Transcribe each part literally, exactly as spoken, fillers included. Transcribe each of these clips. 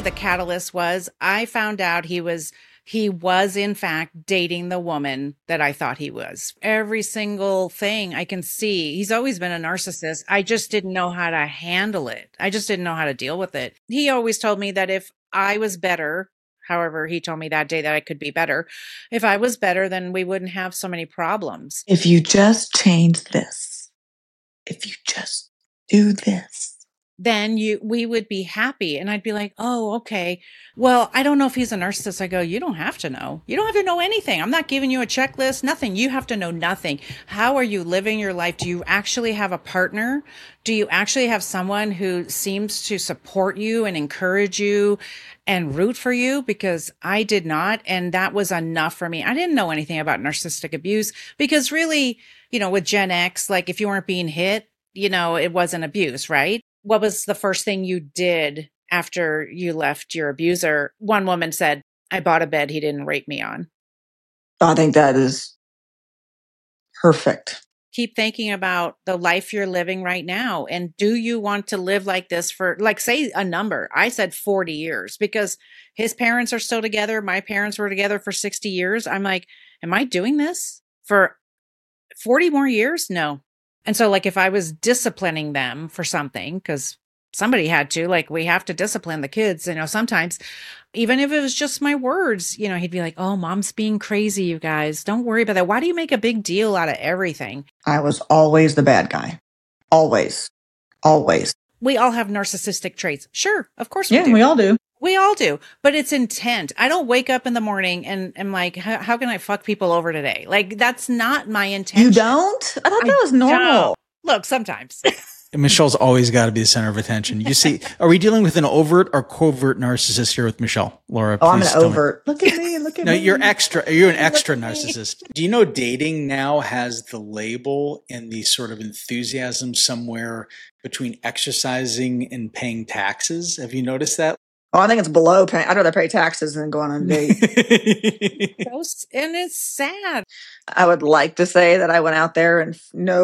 the catalyst was I found out he was he was in fact dating the woman that I thought he was. Every single thing I can see, he's always been a narcissist. I just didn't know how to handle it. I just didn't know how to deal with it. He always told me that if I was better, however, he told me that day that I could be better. If I was better, then we wouldn't have so many problems. If you just change this, if you just do this, then you we would be happy. And I'd be like, oh, okay. Well, I don't know if he's a narcissist. I go, you don't have to know. You don't have to know anything. I'm not giving you a checklist, nothing. You have to know nothing. How are you living your life? Do you actually have a partner? Do you actually have someone who seems to support you and encourage you and root for you? Because I did not. And that was enough for me. I didn't know anything about narcissistic abuse because really, you know, with Gen X, like if you weren't being hit, you know, it wasn't abuse, right? What was the first thing you did after you left your abuser? One woman said, I bought a bed he didn't rape me on. I think that is perfect. Keep thinking about the life you're living right now. And do you want to live like this for, like, say a number? I said forty years because his parents are still together. My parents were together for sixty years. I'm like, am I doing this for forty more years? No. And so like if I was disciplining them for something, because somebody had to, like we have to discipline the kids, you know, sometimes, even if it was just my words, you know, he'd be like, oh, mom's being crazy, you guys. Don't worry about that. Why do you make a big deal out of everything? I was always the bad guy. Always. Always. We all have narcissistic traits. Sure, of course we yeah, do. we all do. We all do, but it's intent. I don't wake up in the morning and am like, how, how can I fuck people over today? Like, that's not my intention. You don't? I thought that was normal. Don't. Look, sometimes. Michelle's always got to be the center of attention. You see, are we dealing with an overt or covert narcissist here with Michelle? Laura, oh, I'm please an overt. Me. Look at me, look at no, me. No, you're extra. You're an extra narcissist. Do you know dating now has the label and the sort of enthusiasm somewhere between exercising and paying taxes? Have you noticed that? Oh, I think it's below paying. I'd rather pay taxes than go on a date. And it's sad. I would like to say that I went out there and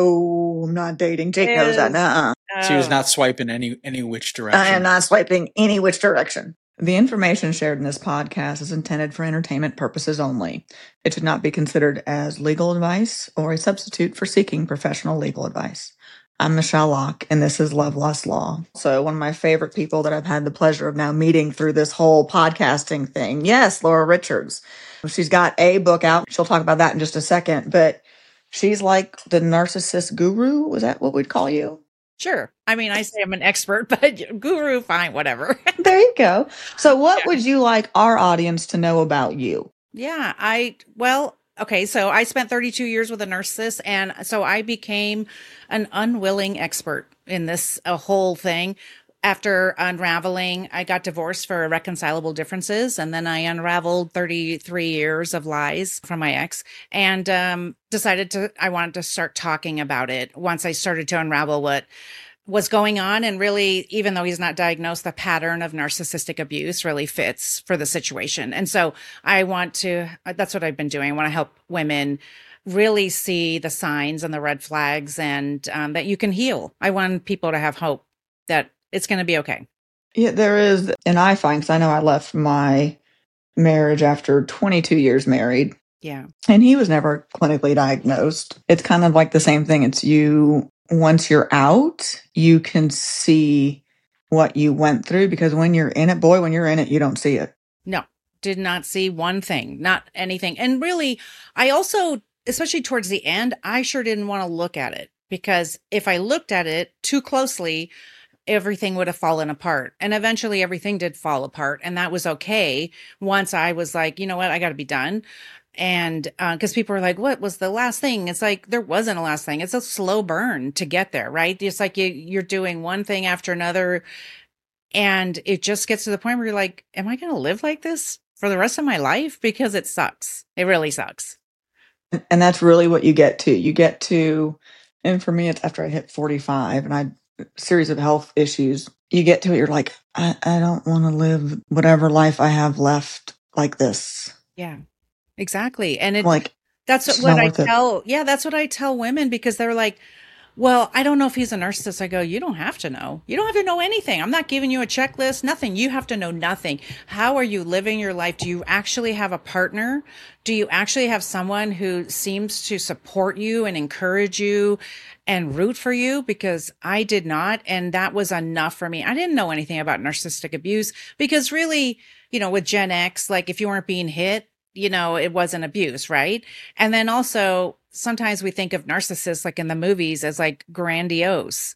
no, I'm not dating. Jake knows that. Nuh-uh. She was not swiping any any which direction. I am not swiping any which direction. The information shared in this podcast is intended for entertainment purposes only. It should not be considered as legal advice or a substitute for seeking professional legal advice. I'm Michelle Locke, and this is Love, Lust, Law. So one of my favorite people that I've had the pleasure of now meeting through this whole podcasting thing. Yes, Laura Richards. She's got a book out. She'll talk about that in just a second. But she's like the narcissist guru. Was that what we'd call you? Sure. I mean, I say I'm an expert, but guru, fine, whatever. There you go. So what yeah. would you like our audience to know about you? Yeah, I, well... Okay, so I spent thirty-two years with a narcissist, and so I became an unwilling expert in this uh, whole thing. After unraveling, I got divorced for irreconcilable differences, and then I unraveled thirty-three years of lies from my ex, and um, decided to, I wanted to start talking about it once I started to unravel what was going on. And really, even though he's not diagnosed, the pattern of narcissistic abuse really fits for the situation. And so I want to, that's what I've been doing. I want to help women really see the signs and the red flags, and um, that you can heal. I want people to have hope that it's going to be okay. Yeah, there is. And I find, because I know I left my marriage after twenty-two years married. Yeah. And he was never clinically diagnosed. It's kind of like the same thing. It's you, once you're out, you can see what you went through, because when you're in it, boy, when you're in it, you don't see it. No, did not see one thing, not anything. And really, I also, especially towards the end, I sure didn't want to look at it, because if I looked at it too closely, everything would have fallen apart. And eventually everything did fall apart. And that was okay once I was like, you know what, I got to be done. And uh, because people were like, what was the last thing? It's like, there wasn't a last thing. It's a slow burn to get there, right? It's like you, you're doing one thing after another. And it just gets to the point where you're like, am I going to live like this for the rest of my life? Because it sucks. It really sucks. And that's really what you get to. You get to, and for me, it's after I hit forty-five and I series of health issues, you get to it, you're like, I, I don't want to live whatever life I have left like this. Yeah, exactly. And it, like, that's what, what I tell. It. Yeah, that's what I tell women, because they're like, Well, I don't know if he's a narcissist. I go, you don't have to know. You don't have to know anything. I'm not giving you a checklist, nothing. You have to know nothing. How are you living your life? Do you actually have a partner? Do you actually have someone who seems to support you and encourage you and root for you? Because I did not. And that was enough for me. I didn't know anything about narcissistic abuse because really, you know, with Gen X, like if you weren't being hit, you know, it wasn't abuse, right? And then also, sometimes we think of narcissists like in the movies as like grandiose.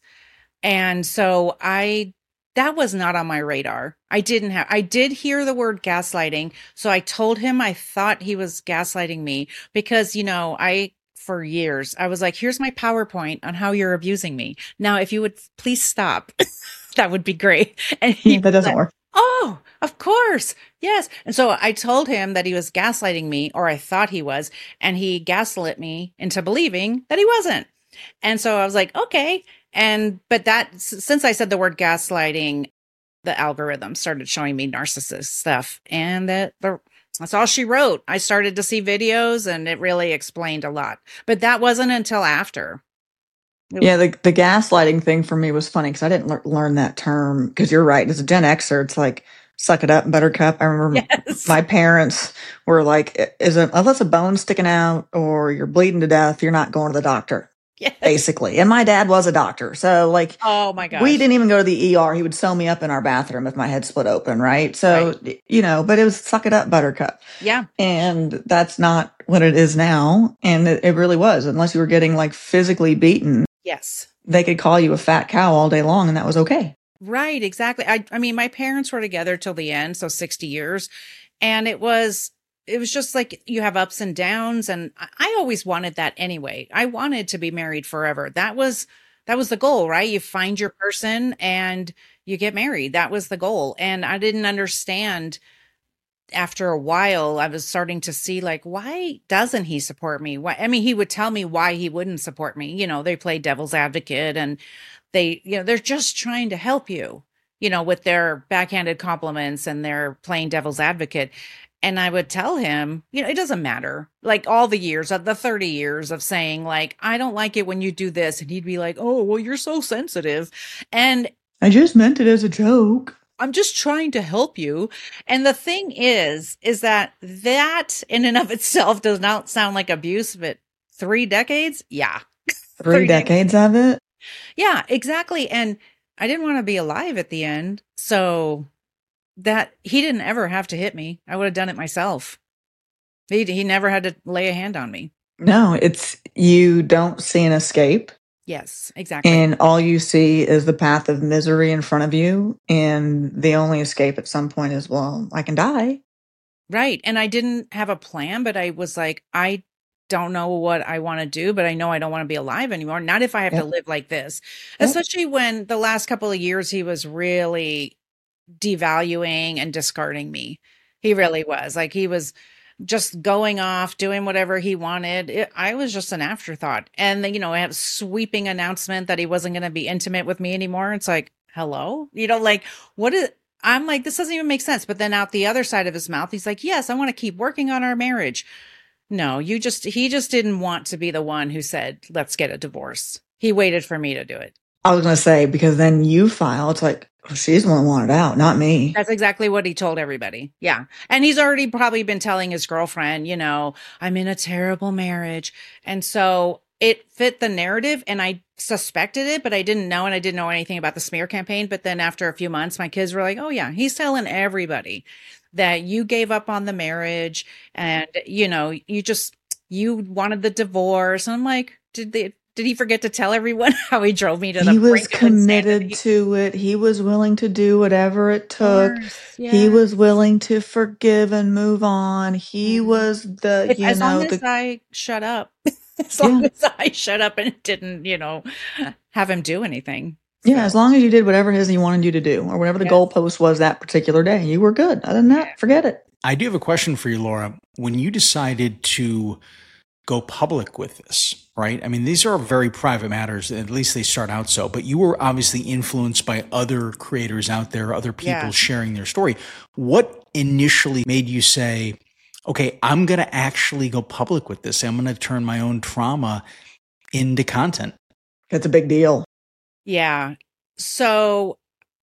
And so I, that was not on my radar. I didn't have, I did hear the word gaslighting. So I told him I thought he was gaslighting me because, you know, I, for years, I was like, here's my PowerPoint on how you're abusing me. Now, if you would please stop, that would be great. And he, Yeah, that doesn't work. oh, of course. Yes. And so I told him that he was gaslighting me, or I thought he was, and he gaslit me into believing that he wasn't. And so I was like, okay. And, but that, s- since I said the word gaslighting, the algorithm started showing me narcissist stuff. And that the, that's all she wrote. I started to see videos and it really explained a lot. But that wasn't until after. It Yeah, the the gaslighting thing for me was funny because I didn't lear- learn that term. Because you're right, as a Gen Xer, it's like suck it up, Buttercup. I remember m- Yes. my parents were like, "I- "Is it unless a bone's sticking out or you're bleeding to death, you're not going to the doctor." Yes. Basically, and my dad was a doctor, so like Oh my gosh. we didn't even go to the E R. He would sew me up in our bathroom if my head split open, right? So y- you know, but it was suck it up, Buttercup. Yeah. And that's not what it is now. And it, it really was, unless you were getting like physically beaten, Yes. they could call you a fat cow all day long and that was okay. Right, exactly. I I mean, my parents were together till the end, so sixty years. And it was it was just like you have ups and downs and I, I always wanted that anyway. I wanted to be married forever. That was that was the goal, right? You find your person and you get married. That was the goal. And I didn't understand after a while, I was starting to see like, why doesn't he support me? Why? I mean, he would tell me why he wouldn't support me. You know, they play devil's advocate and they, you know, they're just trying to help you, you know, with their backhanded compliments and they're playing devil's advocate. And I would tell him, you know, it doesn't matter. Like all the years of the thirty years of saying, like, I don't like it when you do this. And he'd be like, oh, well, you're so sensitive. And I just meant it as a joke. I'm just trying to help you. And the thing is, is that that in and of itself does not sound like abuse, but three decades? Yeah. Three Three decades. decades of it. Yeah, exactly. And I didn't want to be alive at the end. So that he didn't ever have to hit me. I would have done it myself. He, he never had to lay a hand on me. No, it's you don't see an escape. Yes, exactly. And all you see is the path of misery in front of you. And the only escape at some point is, well, I can die. Right. And I didn't have a plan, but I was like, I don't know what I want to do, but I know I don't want to be alive anymore. Not if I have Yep. to live like this, Yep. especially when the last couple of years he was really devaluing and discarding me. He really was like, he was just going off, doing whatever he wanted. It, I was just an afterthought. And then, you know, I have a sweeping announcement that he wasn't going to be intimate with me anymore. It's like, hello, you know, like what is, I'm like, this doesn't even make sense. But then out the other side of his mouth, he's like, yes, I want to keep working on our marriage. No, you just, he just didn't want to be the one who said, let's get a divorce. He waited for me to do it. I was going to say, because then you file, it's like, well, she's the one who wanted out, not me. That's exactly what he told everybody. Yeah. And he's already probably been telling his girlfriend, you know, I'm in a terrible marriage. And so it fit the narrative and I suspected it, but I didn't know. And I didn't know anything about the smear campaign. But then after a few months, my kids were like, oh yeah, he's telling everybody that you gave up on the marriage and, you know, you just, you wanted the divorce. And I'm like, did they, did he forget to tell everyone how he drove me to the He was brink of committed insanity? to it. He was willing to do whatever it Of took. course, He yeah. was willing to forgive and move on. He Mhm. was the, If, you as long know, as the, I shut up, as long yeah. as I shut up and didn't, you know, have him do anything. Yeah, as So, long as you did whatever it is he wanted you to do or whatever the yes. goalpost was that particular day, you were good. Other than Yeah. that, forget it. I do have a question for you, Laura. When you decided to go public with this, right? I mean, these are very private matters, at least they start out so, but you were obviously influenced by other creators out there, other people Yeah. sharing their story. What initially made you say, okay, I'm going to actually go public with this. I'm going to turn my own trauma into content? It's a big deal. Yeah. So,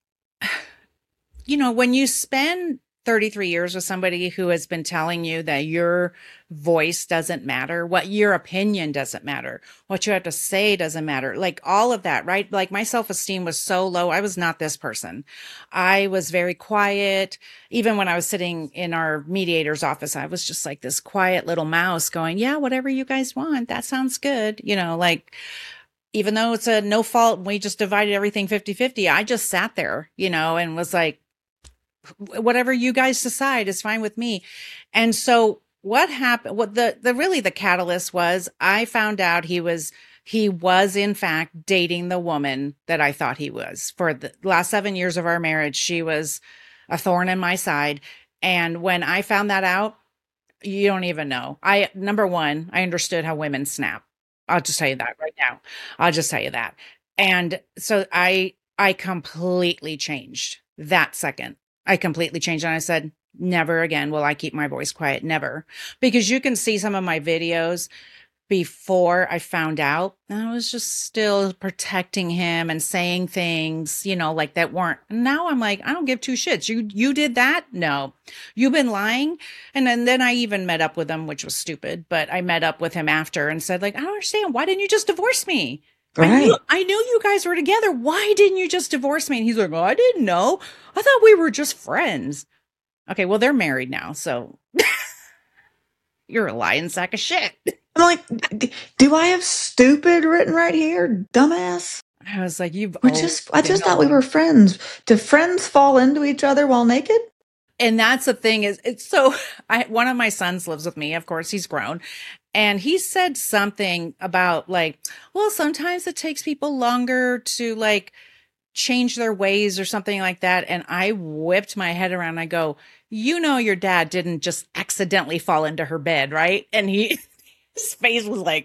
you know, when you spend thirty-three years with somebody who has been telling you that your voice doesn't matter, what your opinion doesn't matter, what you have to say doesn't matter, like all of that, right? Like my self-esteem was so low. I was not this person. I was very quiet. Even when I was sitting in our mediator's office, I was just like this quiet little mouse going, yeah, whatever you guys want. That sounds good. You know, like, even though it's a no fault, we just divided everything fifty-fifty. I just sat there, you know, and was like, whatever you guys decide is fine with me. And so what happened, what the, the really the catalyst was, I found out he was, he was in fact dating the woman that I thought he was. For the last seven years of our marriage, she was a thorn in my side. And when I found that out, you don't even know. I, number one, I understood how women snap. I'll just tell you that right now. I'll just tell you that. And so I, I completely changed that second. I completely changed. And I said, never again will I keep my voice quiet. Never. Because you can see some of my videos before I found out, I was just still protecting him and saying things, you know, like that weren't. Now I'm like, I don't give two shits. You, you did that? No, you've been lying. And then, then I even met up with him, which was stupid, but I met up with him after and said, like, I don't understand. Why didn't you just divorce me? Right. I knew, I knew you guys were together. Why didn't you just divorce me? And he's like, oh, I didn't know. I thought we were just friends. Okay, well, they're married now, so you're a lying sack of shit. I'm like, do I have stupid written right here, dumbass? I was like, you've. We just, I just thought we were friends. Do friends fall into each other while naked? And that's the thing is, it's so. I one of my sons lives with me. Of course, he's grown, and he said something about like, well, sometimes it takes people longer to like change their ways or something like that. And I whipped my head around. I go, you know, your dad didn't just accidentally fall into her bed, right? And he, his face was like,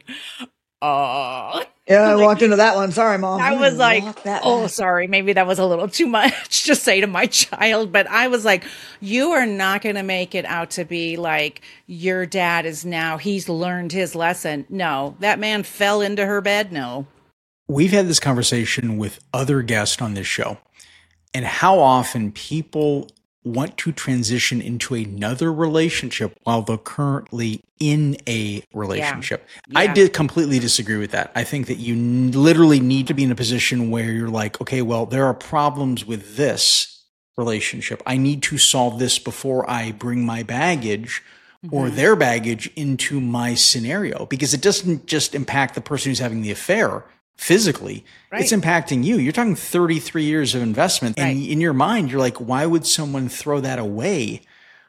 oh. Yeah, I like, walked into that one. Sorry, Mom. I was like, oh, back. sorry. Maybe that was a little too much to say to my child. But I was like, you are not going to make it out to be like your dad is now, he's learned his lesson. No, that man fell into her bed. No. We've had this conversation with other guests on this show, and how often people want to transition into another relationship while they're currently in a relationship. Yeah. Yeah. I did completely disagree with that. I think that you n- literally need to be in a position where you're like, okay, well, there are problems with this relationship. I need to solve this before I bring my baggage mm-hmm. or their baggage into my scenario, because it doesn't just impact the person who's having the affair physically, right. It's impacting you. You're talking thirty-three years of investment. Right. And in your mind, you're like, why would someone throw that away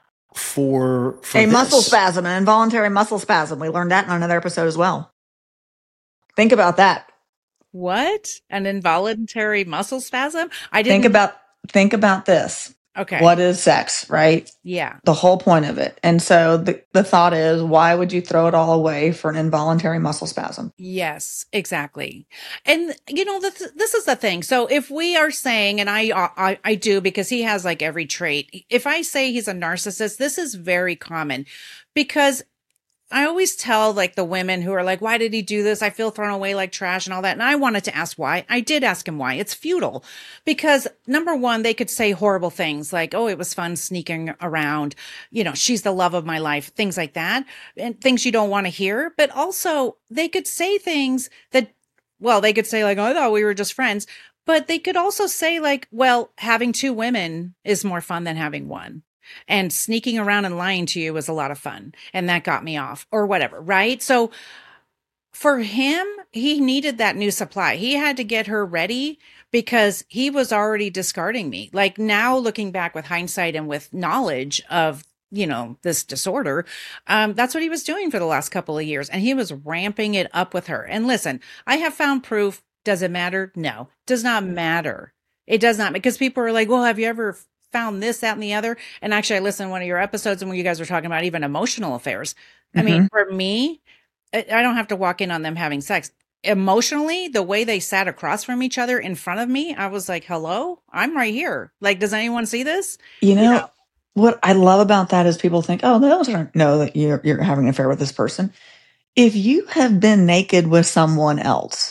for, for a this? muscle spasm, an involuntary muscle spasm? We learned that in another episode as well. Think about that. What? An involuntary muscle spasm? I didn't think about, think about this. Okay. What is sex, right? Yeah. The whole point of it. And so the, the thought is, why would you throw it all away for an involuntary muscle spasm? Yes, exactly. And, you know, this, this is the thing. So if we are saying, and I, I, I do, because he has like every trait. If I say he's a narcissist, this is very common, because I always tell like the women who are like, why did he do this? I feel thrown away like trash and all that. And I wanted to ask why. I did ask him why. It's futile, because number one, they could say horrible things like, oh, it was fun sneaking around. You know, she's the love of my life, things like that, and things you don't want to hear. But also they could say things that, well, they could say like, oh, I thought we were just friends. But they could also say like, well, having two women is more fun than having one. And sneaking around and lying to you was a lot of fun. And that got me off or whatever. Right. So for him, he needed that new supply. He had to get her ready because he was already discarding me. Like now looking back with hindsight and with knowledge of, you know, this disorder, um, that's what he was doing for the last couple of years. And he was ramping it up with her. And listen, I have found proof. Does it matter? No, does not matter. It does not, because people are like, well, have you ever found this, that, and the other? And actually, I listened to one of your episodes and when you guys were talking about even emotional affairs. Mm-hmm. I mean, for me, I don't have to walk in on them having sex. Emotionally, the way they sat across from each other in front of me, I was like, hello, I'm right here. Like, does anyone see this? You know, you know? What I love about that is people think, oh, they don't know that you're, you're having an affair with this person. If you have been naked with someone else,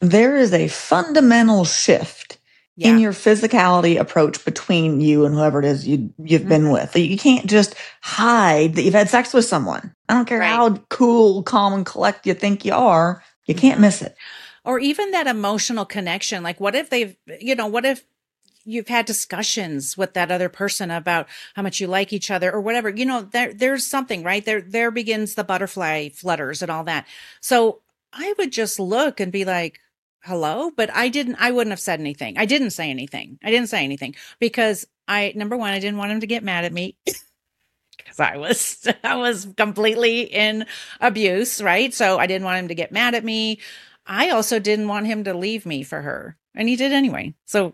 there is a fundamental shift Yeah. in your physicality approach between you and whoever it is you, you've Mhm. been with. You can't just hide that you've had sex with someone. I don't care Right. how cool, calm, and collect you think you are. You can't Mhm. miss it. Or even that emotional connection. Like, what if they've, you know, what if you've had discussions with that other person about how much you like each other or whatever, you know, there, there's something, right? There, there begins the butterfly flutters and all that. So I would just look and be like, hello, but I didn't, I wouldn't have said anything. I didn't say anything. I didn't say anything because I, number one, I didn't want him to get mad at me because I was, I was completely in abuse, right? So I didn't want him to get mad at me. I also didn't want him to leave me for her, and he did anyway. So,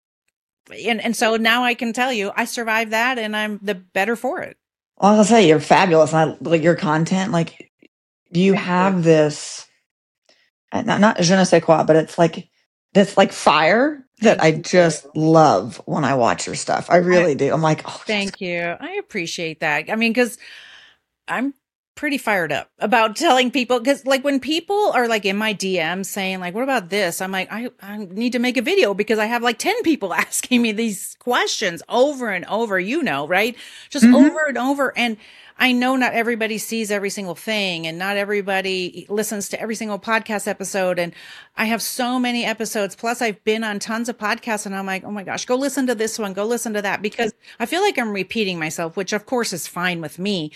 and, and so now I can tell you I survived that and I'm the better for it. Well, I'll say you're fabulous. I like your content. Like you have this, uh, not, not je ne sais quoi, but it's like this like fire that Thank I you. just love when I watch your stuff. I really do. I'm like, oh, yes. Thank you. I appreciate that. I mean, because I'm pretty fired up about telling people, because like when people are like in my D Ms saying like, what about this? I'm like, I, I need to make a video because I have like ten people asking me these questions over and over, you know, right? Just Mhm. over and over. And I know not everybody sees every single thing and not everybody listens to every single podcast episode. And I have so many episodes. Plus I've been on tons of podcasts and I'm like, oh my gosh, go listen to this one, go listen to that, because I feel like I'm repeating myself, which of course is fine with me.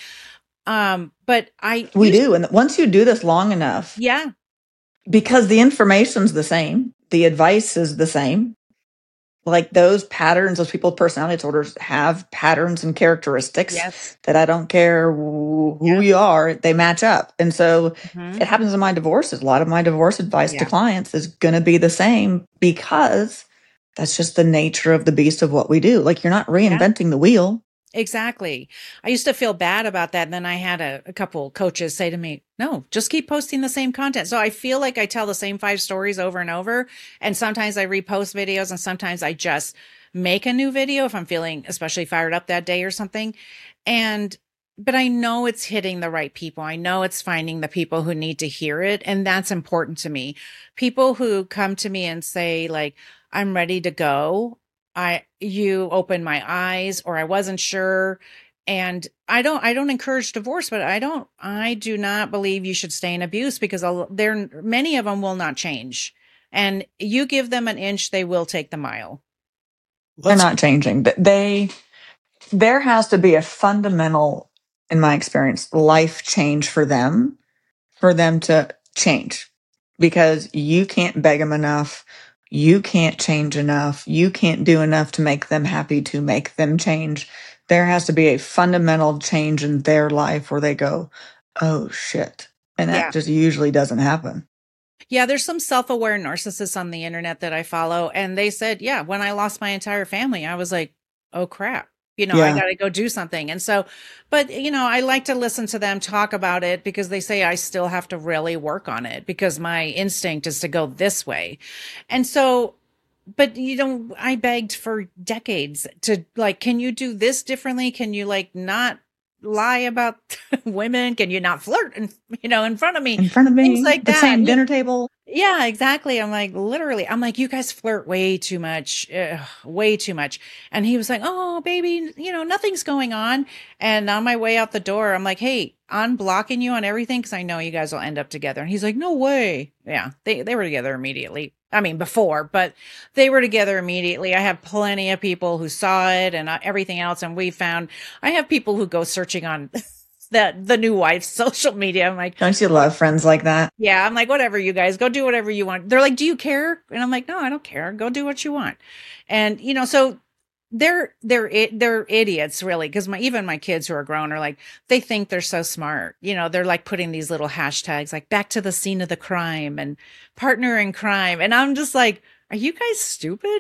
Um, but I, We used- do. And once you do this long enough, yeah, because the information's the same, the advice is the same. Like those patterns, those people's personality disorders have patterns and characteristics yes. that I don't care who Yeah. you are, they match up. And so Mhm. it happens in my divorces. A lot of my divorce advice Yeah. to clients is going to be the same because that's just the nature of the beast of what we do. Like you're not reinventing the wheel. Exactly. I used to feel bad about that. And then I had a, a couple coaches say to me, no, just keep posting the same content. So I feel like I tell the same five stories over and over. And sometimes I repost videos and sometimes I just make a new video if I'm feeling especially fired up that day or something. And, but I know it's hitting the right people. I know it's finding the people who need to hear it. And that's important to me. People who come to me and say like, I'm ready to go. I, you opened my eyes, or I wasn't sure. And I don't, I don't encourage divorce, but I don't, I do not believe you should stay in abuse because I'll, there, many of them will not change. And you give them an inch, they will take the mile. They're not changing. But They, there has to be a fundamental, in my experience, life change for them, for them to change because you can't beg them enough. You can't change enough. You can't do enough to make them happy to make them change. There has to be a fundamental change in their life where they go, oh shit. And that Yeah. just usually doesn't happen. Yeah, there's some self-aware narcissists on the internet that I follow. And they said, yeah, when I lost my entire family, I was like, oh crap. You know, I Yeah. got to go do something. And so, but, you know, I like to listen to them talk about it because they say I still have to really work on it because my instinct is to go this way. And so, but you know, I begged for decades to like, can you do this differently? Can you like not lie about women? Can you not flirt and, you know, in front of me? In front of me, Things like the that. same Yeah. dinner table. Yeah, exactly. I'm like, literally, I'm like, you guys flirt way too much, Ugh, way too much. And he was like, oh, baby, you know, nothing's going on. And on my way out the door, I'm like, hey, I'm blocking you on everything because I know you guys will end up together. And he's like, no way. Yeah, they, they were together immediately. I mean, before, but they were together immediately. I have plenty of people who saw it and uh, everything else. And we found, I have people who go searching on the, the new wife's social media. I'm like, Don't you love friends like that? yeah, I'm like, whatever, you guys go do whatever you want. They're like, do you care? And I'm like, no, I don't care. Go do what you want. And, you know, so they're, they're, they're idiots really. Cause my, even my kids who are grown are like, they think they're so smart. You know, they're like putting these little hashtags like back to the scene of the crime and partner in crime. And I'm just like, are you guys stupid?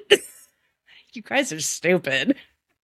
You guys are stupid.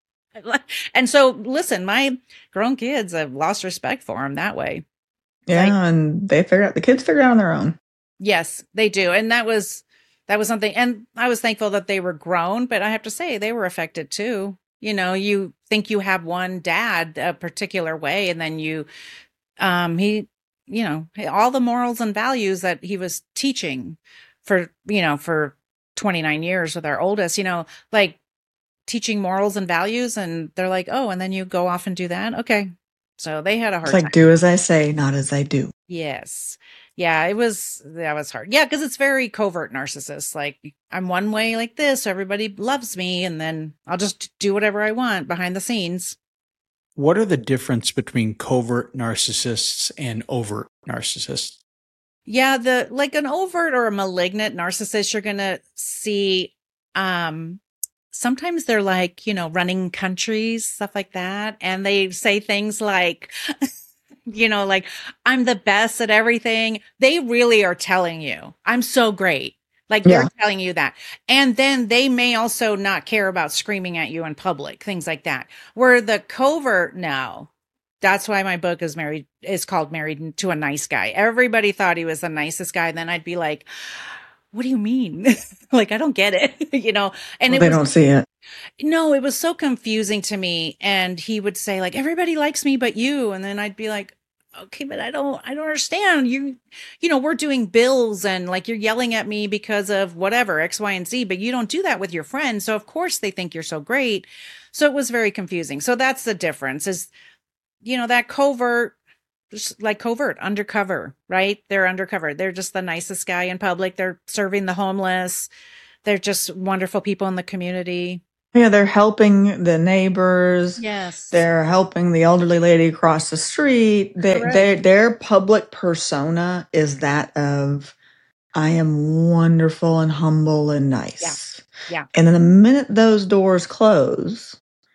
And so listen, my grown kids, I've lost respect for them that way. Yeah, Like- and they figure out the kids figure it out on their own. Yes, they do. And that was, that was something. And I was thankful that they were grown, but I have to say they were affected too. You know, you think you have one dad a particular way, and then you, um, he, you know, all the morals and values that he was teaching for, you know, for twenty-nine years with our oldest, you know, like teaching morals and values. And they're like, oh, and then you go off and do that. Okay. So they had a hard It's like, time. do as I say, not as I do. Yes. Yeah, it was, that was hard. Yeah, because it's very covert narcissist. Like, I'm one way like this, so everybody loves me, and then I'll just do whatever I want behind the scenes. What are the difference between covert narcissists and overt narcissists? Yeah, the like an overt or a malignant narcissist, you're gonna see um sometimes they're like, you know, running countries, stuff like that. And they say things like, you know, like, I'm the best at everything. They really are telling you, I'm so great. Like they're Yeah. telling you that. And then they may also not care about screaming at you in public, things like that. Where the covert, no. That's why my book is married, is called Married to a Nice Guy. Everybody thought he was the nicest guy. Then I'd be like, what do you mean? Like, I don't get it, you know? And Well, it they was, don't see it. no, it was so confusing to me. And he would say like, everybody likes me, but you. And then I'd be like, okay, but I don't, I don't understand. You, you know, we're doing bills and like you're yelling at me because of whatever, X, Y, and Z, but you don't do that with your friends. So of course they think you're so great. So it was very confusing. So that's the difference is, you know, that covert, just like covert, undercover, right? They're undercover. They're just the nicest guy in public. They're serving the homeless. They're just wonderful people in the community. Yeah, they're helping the neighbors. Yes. They're helping the elderly lady across the street. They, Correct. they, their public persona is that of, I am wonderful and humble and nice. Yeah. And then the minute those doors close,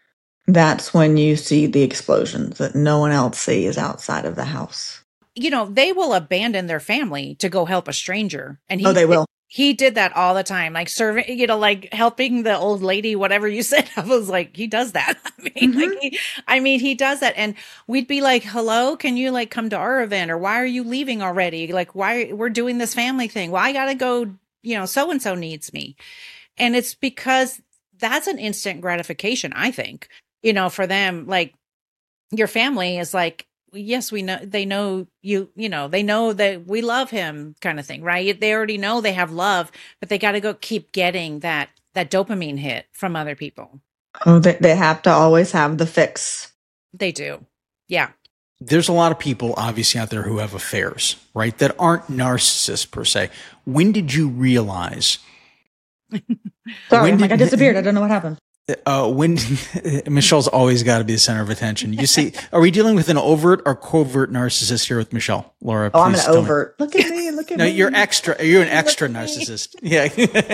that's when you see the explosions that no one else sees outside of the house. You know, they will abandon their family to go help a stranger. And he, Oh, they will. He did that all the time, like serving, you know, like helping the old lady, whatever you said. I was like, he does that. I mean, Mhm. like, he, I mean, he does that. And we'd be like, hello, can you like come to our event? Or why are you leaving already? Like, why we're doing this family thing? Well, I got to go, you know, so-and-so needs me. And it's because that's an instant gratification, I think, you know, for them, like your family is like, yes, we know, they know you, you know, they know that we love him kind of thing, right? They already know they have love, but they got to go keep getting that, that dopamine hit from other people. Oh, they, they have to always have the fix. They do. Yeah. There's a lot of people obviously out there who have affairs, right? That aren't narcissists per se. When did you realize? Sorry, When I'm like, I did- disappeared. I don't know what happened. Uh, when Michelle's always got to be the center of attention. You see, are we dealing with an overt or covert narcissist here with Michelle? Laura, Oh, I'm please an tell me. overt. Look at me. Look at No, me. you're extra. You're an extra Look at me. narcissist. Yeah.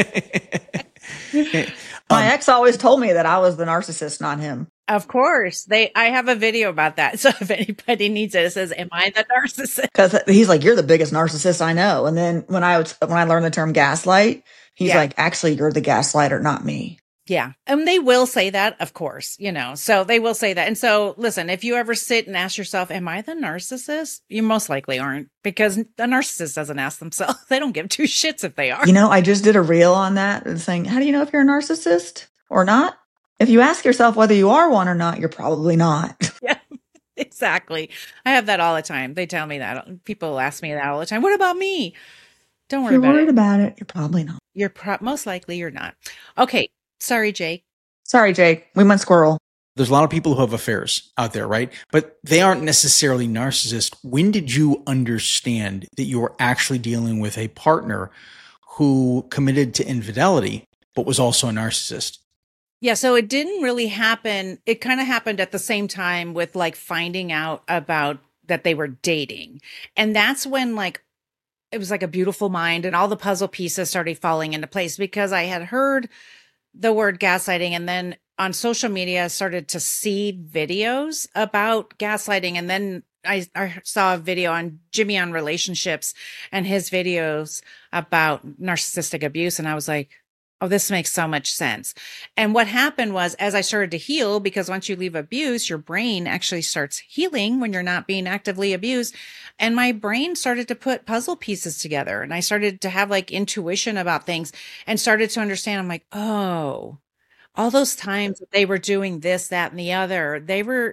My Um, ex always told me that I was the narcissist, not him. Of course. They, I have a video about that. So if anybody needs it, it says, am I the narcissist? Because he's like, you're the biggest narcissist I know. And then when I was when I learned the term gaslight, he's Yeah. like, actually, you're the gaslighter, not me. Yeah. And they will say that, of course, you know, so they will say that. And so listen, if you ever sit and ask yourself, am I the narcissist? You most likely aren't, because the narcissist doesn't ask themselves. They don't give two shits if they are. You know, I just did a reel on that and saying, how do you know if you're a narcissist or not? If you ask yourself whether you are one or not, you're probably not. Yeah, exactly. I have that all the time. They tell me that. People ask me that all the time. What about me? Don't If worry you're about worried it. about it, you're probably not. You're pro- most likely you're not. Okay. Sorry, Jake. Sorry, Jake. We went squirrel. There's a lot of people who have affairs out there, right? But they aren't necessarily narcissists. When did you understand that you were actually dealing with a partner who committed to infidelity, but was also a narcissist? Yeah, so it didn't really happen. It kind of happened at the same time with like finding out about that they were dating. And that's when like it was like a beautiful mind and all the puzzle pieces started falling into place because I had heard the word gaslighting, and then on social media I started to see videos about gaslighting, and then I, I saw a video on Jimmy on relationships and his videos about narcissistic abuse, and I was like, oh, this makes so much sense. And what happened was, as I started to heal, because once you leave abuse, your brain actually starts healing when you're not being actively abused. And my brain started to put puzzle pieces together, and I started to have like intuition about things and started to understand. I'm like, oh, all those times that they were doing this, that, and the other, they were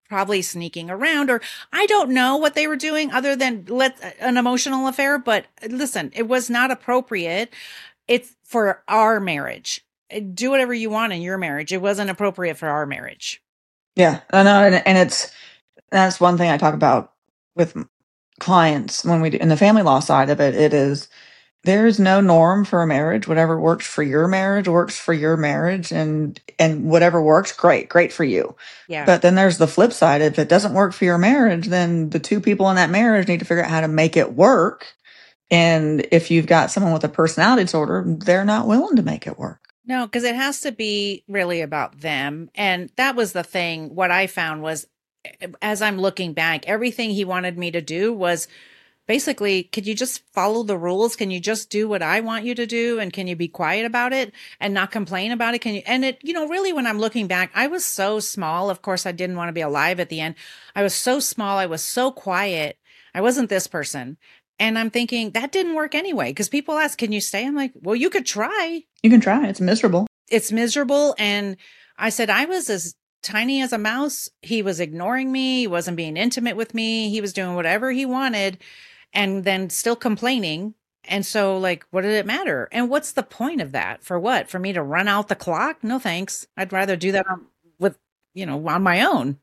probably sneaking around, or I don't know what they were doing other than let an emotional affair. But listen, it was not appropriate. It's for our marriage. Do whatever you want in your marriage. It wasn't appropriate for our marriage. Yeah, I know, and, and it's that's one thing I talk about with clients when we do in the family law side of it. It is there's no norm for a marriage. Whatever works for your marriage works for your marriage, and and whatever works, great, great for you. Yeah. But then there's the flip side. If it doesn't work for your marriage, then the two people in that marriage need to figure out how to make it work. And if you've got someone with a personality disorder, they're not willing to make it work. No, because it has to be really about them. And that was the thing. What I found was, as I'm looking back, everything he wanted me to do was basically, could you just follow the rules? Can you just do what I want you to do? And can you be quiet about it and not complain about it? Can you? And it, you know, really, when I'm looking back, I was so small. Of course, I didn't want to be alive at the end. I was so small. I was so quiet. I wasn't this person. And I'm thinking that didn't work anyway, because people ask, can you stay? I'm like, well, you could try. You can try. It's miserable. It's miserable. And I said, I was as tiny as a mouse. He was ignoring me. He wasn't being intimate with me. He was doing whatever he wanted and then still complaining. And so, like, what did it matter? And what's the point of that? For what? For me to run out the clock? No, thanks. I'd rather do that on, with, you know, on my own.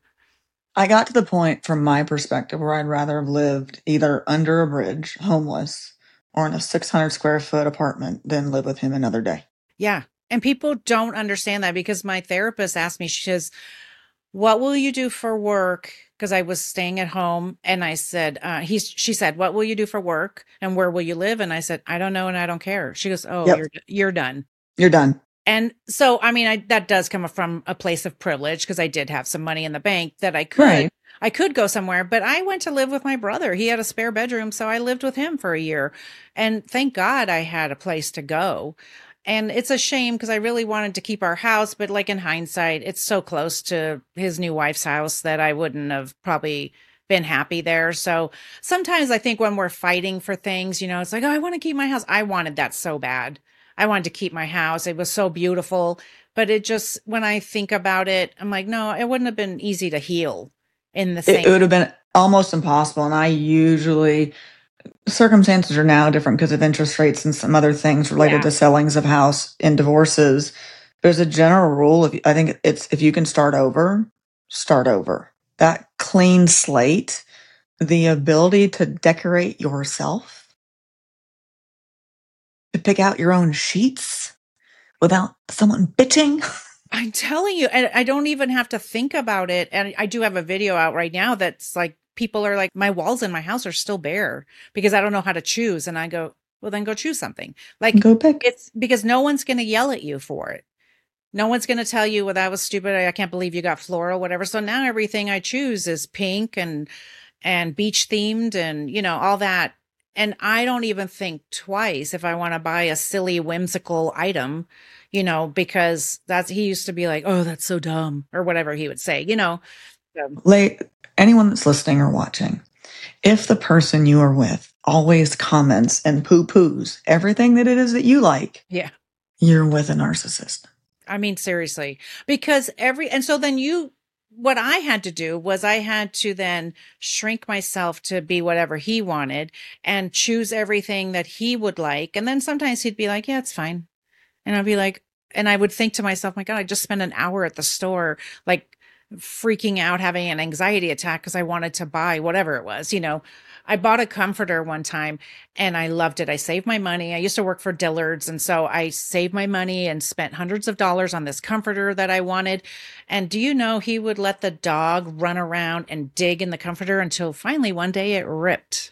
I got to the point from my perspective where I'd rather have lived either under a bridge, homeless, or in a six hundred square foot apartment than live with him another day. Yeah. And people don't understand that, because my therapist asked me, she says, what will you do for work? Because I was staying at home, and I said, uh, he's, she said, what will you do for work and where will you live? And I said, I don't know. And I don't care. She goes, oh, Yep. you're, you're done. You're done. And so, I mean, I, that does come from a place of privilege, because I did have some money in the bank that I could, Right. I could go somewhere, but I went to live with my brother. He had a spare bedroom. So I lived with him for a year, and thank God I had a place to go. And it's a shame, because I really wanted to keep our house, but like in hindsight, it's so close to his new wife's house that I wouldn't have probably been happy there. So sometimes I think when we're fighting for things, you know, it's like, oh, I want to keep my house. I wanted that so bad. I wanted to keep my house. It was so beautiful, but it just, when I think about it, I'm like, no, it wouldn't have been easy to heal in the same. It, it would have been almost impossible. And I usually, circumstances are now different because of interest rates and some other things related Yeah. to sellings of house and divorces. There's a general rule. If I think it's, if you can start over, start over. That clean slate, the ability to decorate yourself, to pick out your own sheets without someone bitching. I'm telling you, and I don't even have to think about it. And I do have a video out right now that's like, people are like, my walls in my house are still bare because I don't know how to choose. And I go, well, then go choose something. Like, Go pick. it's because no one's going to yell at you for it. No one's going to tell you, well, that was stupid. I can't believe you got floral, whatever. So now everything I choose is pink and, and beach themed and, you know, all that. And I don't even think twice if I want to buy a silly, whimsical item, you know, because that's, he used to be like, oh, that's so dumb, or whatever he would say, you know. So, Late, anyone that's listening or watching, if the person you are with always comments and poo-poos everything that it is that you like, yeah. you're with a narcissist. I mean, seriously, because every, and so then you, what I had to do was I had to then shrink myself to be whatever he wanted and choose everything that he would like. And then sometimes he'd be like, yeah, it's fine. And I'd be like, and I would think to myself, my God, I just spent an hour at the store, like freaking out, having an anxiety attack because I wanted to buy whatever it was, you know. I bought a comforter one time and I loved it. I saved my money. I used to work for Dillard's. And so I saved my money and spent hundreds of dollars on this comforter that I wanted. And do you know, he would let the dog run around and dig in the comforter until finally one day it ripped.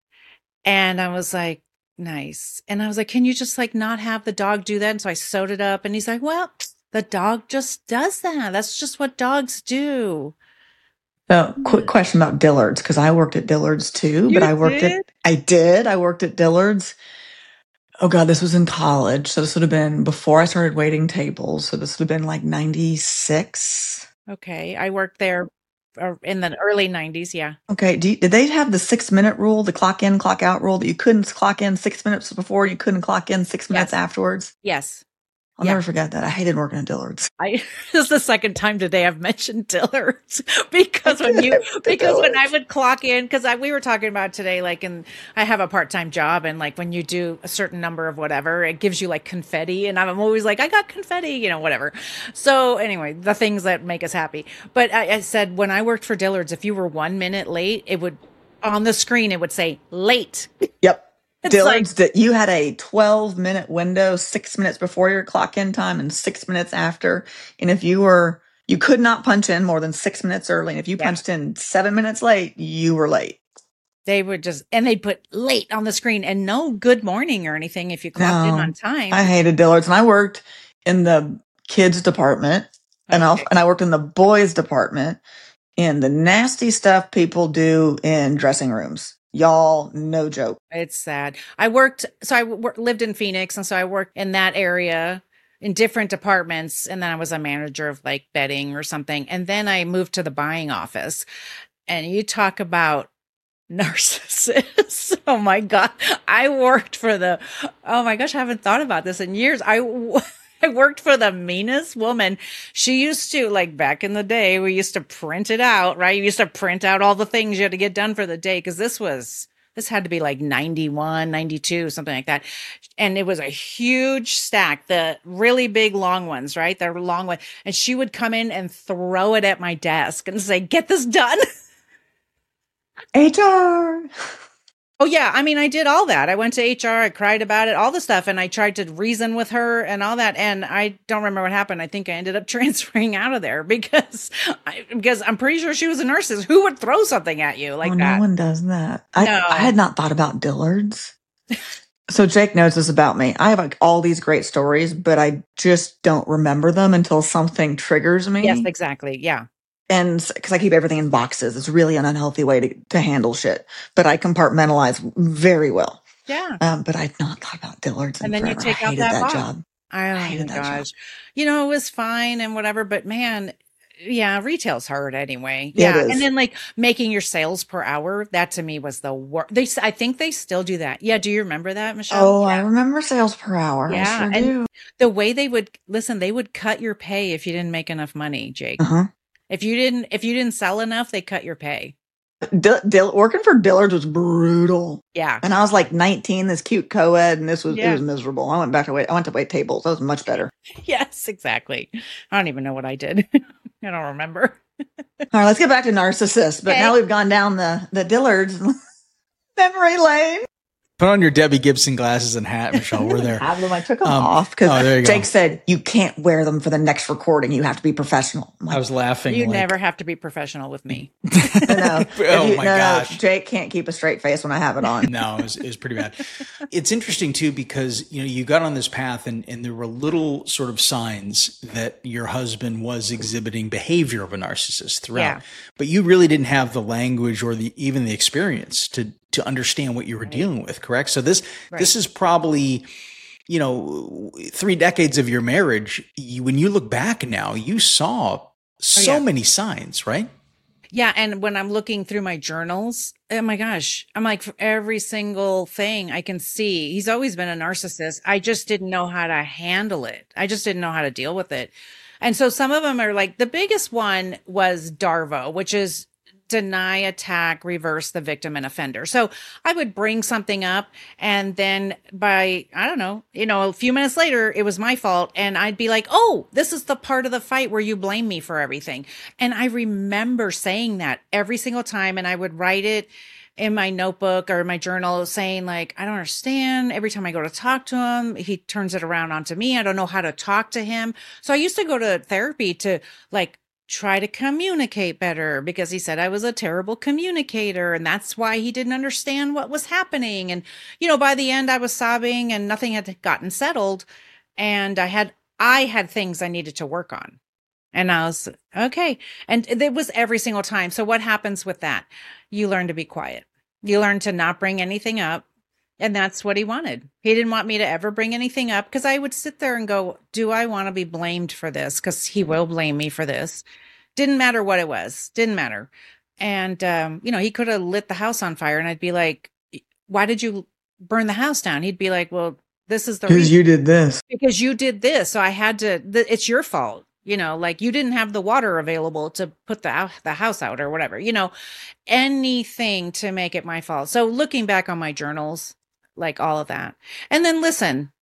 And I was like, nice. And I was like, can you just like not have the dog do that? And so I sewed it up and he's like, well, the dog just does that. That's just what dogs do. So, quick question about Dillard's, because I worked at Dillard's too, but You I worked did? at, I did, I worked at Dillard's. Oh God, this was in college. So this would have been before I started waiting tables. So this would have been like ninety-six. Okay. I worked there uh, in the early nineties. Yeah. Okay. Do you, did they have the six minute rule, the clock in, clock out rule that you couldn't clock in six minutes before, you couldn't clock in six minutes Yes. afterwards? Yes. I'll Yeah. never forget that. I hated working at Dillard's. I this is the second time today I've mentioned Dillard's because when you because when I would clock in because I we were talking about today like and I have a part-time job and like when you do a certain number of whatever it gives you like confetti and I'm always like I got confetti, you know, whatever. So anyway, the things that make us happy. But I, I said when I worked for Dillard's, if you were one minute late, it would on the screen it would say late. Yep. It's Dillard's, like, that you had a twelve minute window, six minutes before your clock in time and six minutes after. And if you were, you could not punch in more than six minutes early. And if you Yeah. punched in seven minutes late, you were late. they would just, and they'd put late on the screen and no good morning or anything if you clocked in No, on time. I hated Dillard's, and I worked in the kids department, and I Okay. and I worked in the boys department, in the nasty stuff people do in dressing rooms. Y'all, no joke. It's sad. I worked, so I w- lived in Phoenix, and so I worked in that area in different departments, and then I was a manager of like bedding or something, and then I moved to the buying office. And you talk about narcissists. Oh my God. I worked for the, oh my gosh, I haven't thought about this in years. I, w- I worked for the meanest woman. She used to, like back in the day, we used to print it out, right? You used to print out all the things you had to get done for the day because this was, this had to be like ninety-one, ninety-two, something like that. And it was a huge stack, the really big long ones, right? The long one. And she would come in and throw it at my desk and say, get this done. H R. Oh yeah, I mean, I did all that. I went to H R, I cried about it, all the stuff, and I tried to reason with her and all that. And I don't remember what happened. I think I ended up transferring out of there because I, because I'm pretty sure she was a nurse. Who would throw something at you like oh, that? no one does that. I, No. I had not thought about Dillard's. So Jake knows this about me. I have like all these great stories, but I just don't remember them until something triggers me. Yes, exactly. Yeah. And because I keep everything in boxes, it's really an unhealthy way to, to handle shit. But I compartmentalize very well. Yeah. Um, but I'd not thought about Dillard's. And then you forever. take I out hated that that, box. job. Oh I my hated that job. gosh. You know, it was fine and whatever, but man, yeah, retail's hard anyway. Yeah, it Yeah. is. And then like making your sales per hour, that to me was the worst. They, s- I think they still do that. Yeah. Do you remember that, Michelle? Oh, I remember sales per hour. Yeah, I sure and- do. The way they would listen, they would cut your pay if you didn't make enough money, Jake. Uh-huh. If you didn't, if you didn't sell enough, they cut your pay. Dil- Dil- working for Dillard's was brutal. Yeah. And I was like nineteen, this cute co-ed, and this was Yeah. it was miserable. I went back to wait. I went to wait tables. That was much better. Yes, exactly. I don't even know what I did. I don't remember. All right, let's get back to narcissists. But Okay. now we've gone down the the Dillard's memory lane. Put on your Debbie Gibson glasses and hat, Michelle. We're there. Have them. I took them Um, off because oh, there you go. Jake said you can't wear them for the next recording. You have to be professional. I'm like, I was laughing. You like, never have to be professional with me. no, no. If oh you- my no, no, gosh. Jake can't keep a straight face when I have it on. No, it was, it was pretty bad. It's interesting too because you know you got on this path and, and there were little sort of signs that your husband was exhibiting behavior of a narcissist throughout, Yeah. but you really didn't have the language or the even the experience to to understand what you were Right. dealing with. Correct. So this Right. this is probably you know three decades of your marriage. You, when you look back now, you saw so yeah. many signs, right? Yeah. And when I'm looking through my journals, oh my gosh, I'm like, for every single thing I can see, he's always been a narcissist. I just didn't know how to handle it. I just didn't know how to deal with it. And so some of them are like, the biggest one was DARVO, which is deny, attack, reverse the victim and offender. So I would bring something up and then by, I don't know, you know, a few minutes later, it was my fault. And I'd be like, oh, this is the part of the fight where you blame me for everything. And I remember saying that every single time. And I would write it in my notebook or my journal saying like, I don't understand. Every time I go to talk to him, he turns it around onto me. I don't know how to talk to him. So I used to go to therapy to like, try to communicate better because he said I was a terrible communicator and that's why he didn't understand what was happening. And, you know, by the end I was sobbing and nothing had gotten settled. And I had, I had things I needed to work on. And I was, okay. And it was every single time. So what happens with that? You learn to be quiet. You learn to not bring anything up. And that's what he wanted. He didn't want me to ever bring anything up because I would sit there and go, do I want to be blamed for this? Because he will blame me for this. Didn't matter what it was. Didn't matter. And, um, you know, he could have lit the house on fire and I'd be like, why did you burn the house down? He'd be like, well, This is the Because reason. you did this. Because you did this. So I had to, th- it's your fault. You know, like you didn't have the water available to put the, the house out or whatever, you know, anything to make it my fault. So looking back on my journals, like all of that. And then listen,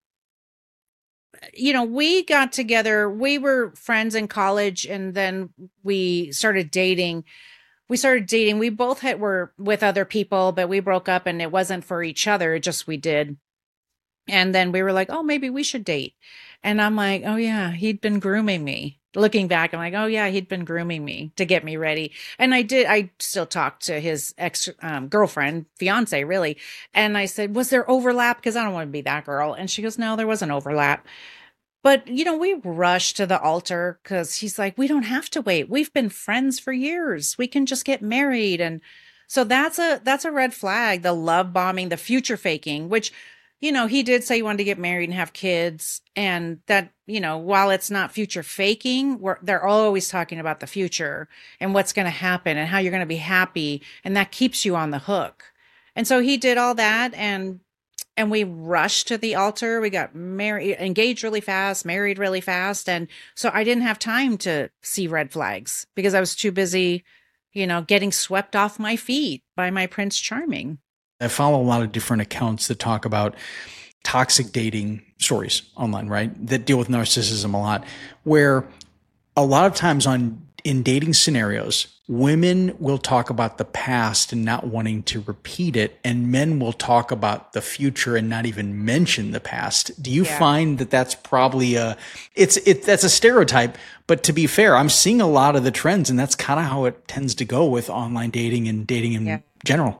you know, we got together, we were friends in college, and then we started dating. We started dating. We both had were with other people, but we broke up and it wasn't for each other, just we did. And then we were like, oh, maybe we should date. And I'm like, oh yeah, he'd been grooming me. Looking back, I'm like, oh yeah, he'd been grooming me to get me ready. And I did, I still talked to his ex um, girlfriend, fiance, really. And I said, was there overlap? Because I don't want to be that girl. And she goes, no, there wasn't overlap. But, you know, we rushed to the altar because he's like, we don't have to wait. We've been friends for years. We can just get married. And so that's a, that's a red flag, the love bombing, the future faking, which, you know, he did say he wanted to get married and have kids. And that, you know, while it's not future faking, we're, they're always talking about the future and what's going to happen and how you're going to be happy. And that keeps you on the hook. And so he did all that. And And we rushed to the altar. We got married, engaged really fast, married really fast. And so I didn't have time to see red flags because I was too busy, you know, getting swept off my feet by my Prince Charming. I follow a lot of different accounts that talk about toxic dating stories online, right? That deal with narcissism a lot, where a lot of times on in dating scenarios, women will talk about the past and not wanting to repeat it, and men will talk about the future and not even mention the past. Do you Yeah. find that that's probably a, it's, it, that's a stereotype, but to be fair, I'm seeing a lot of the trends, and that's kind of how it tends to go with online dating and dating in Yeah. general.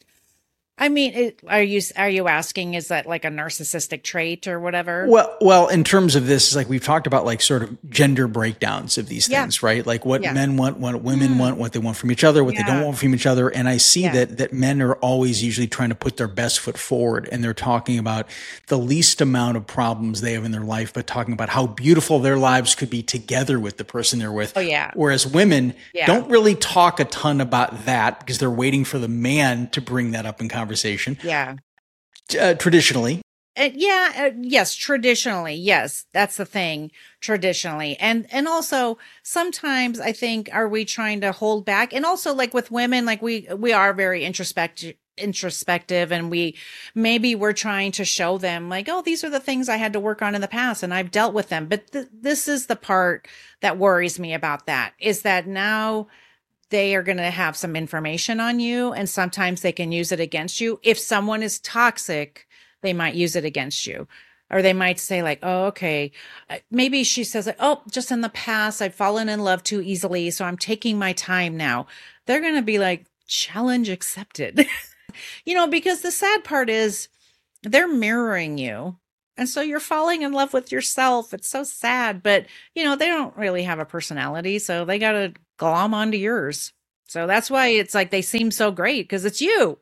I mean, it, are you are you asking, is that like a narcissistic trait or whatever? Well, well, in terms of this, like we've talked about, like sort of gender breakdowns of these Yeah. things, right? Like what Yeah. men want, what women Mm. want, what they want from each other, what they Yeah. don't want from each other. And I see Yeah. that that men are always usually trying to put their best foot forward, and they're talking about the least amount of problems they have in their life, but talking about how beautiful their lives could be together with the person they're with. Oh, yeah. Whereas women Yeah. don't really talk a ton about that because they're waiting for the man to bring that up in conversation. Yeah. Uh, traditionally. Uh, yeah, uh, yes, traditionally, yes, that's the thing, traditionally. And and also sometimes I think, are we trying to hold back? And also like with women, like we we are very introspective introspective and we maybe we're trying to show them like, oh, these are the things I had to work on in the past and I've dealt with them. But th- this is the part that worries me about that, is that now they are going to have some information on you, and sometimes they can use it against you. If someone is toxic, they might use it against you, or they might say like, oh, okay, uh, maybe she says like, oh, just in the past, I've fallen in love too easily, so I'm taking my time now. They're going to be like, challenge accepted, you know, because the sad part is they're mirroring you. And so you're falling in love with yourself. It's so sad, but you know, they don't really have a personality, so they got to glom onto yours. So that's why it's like they seem so great, because it's you.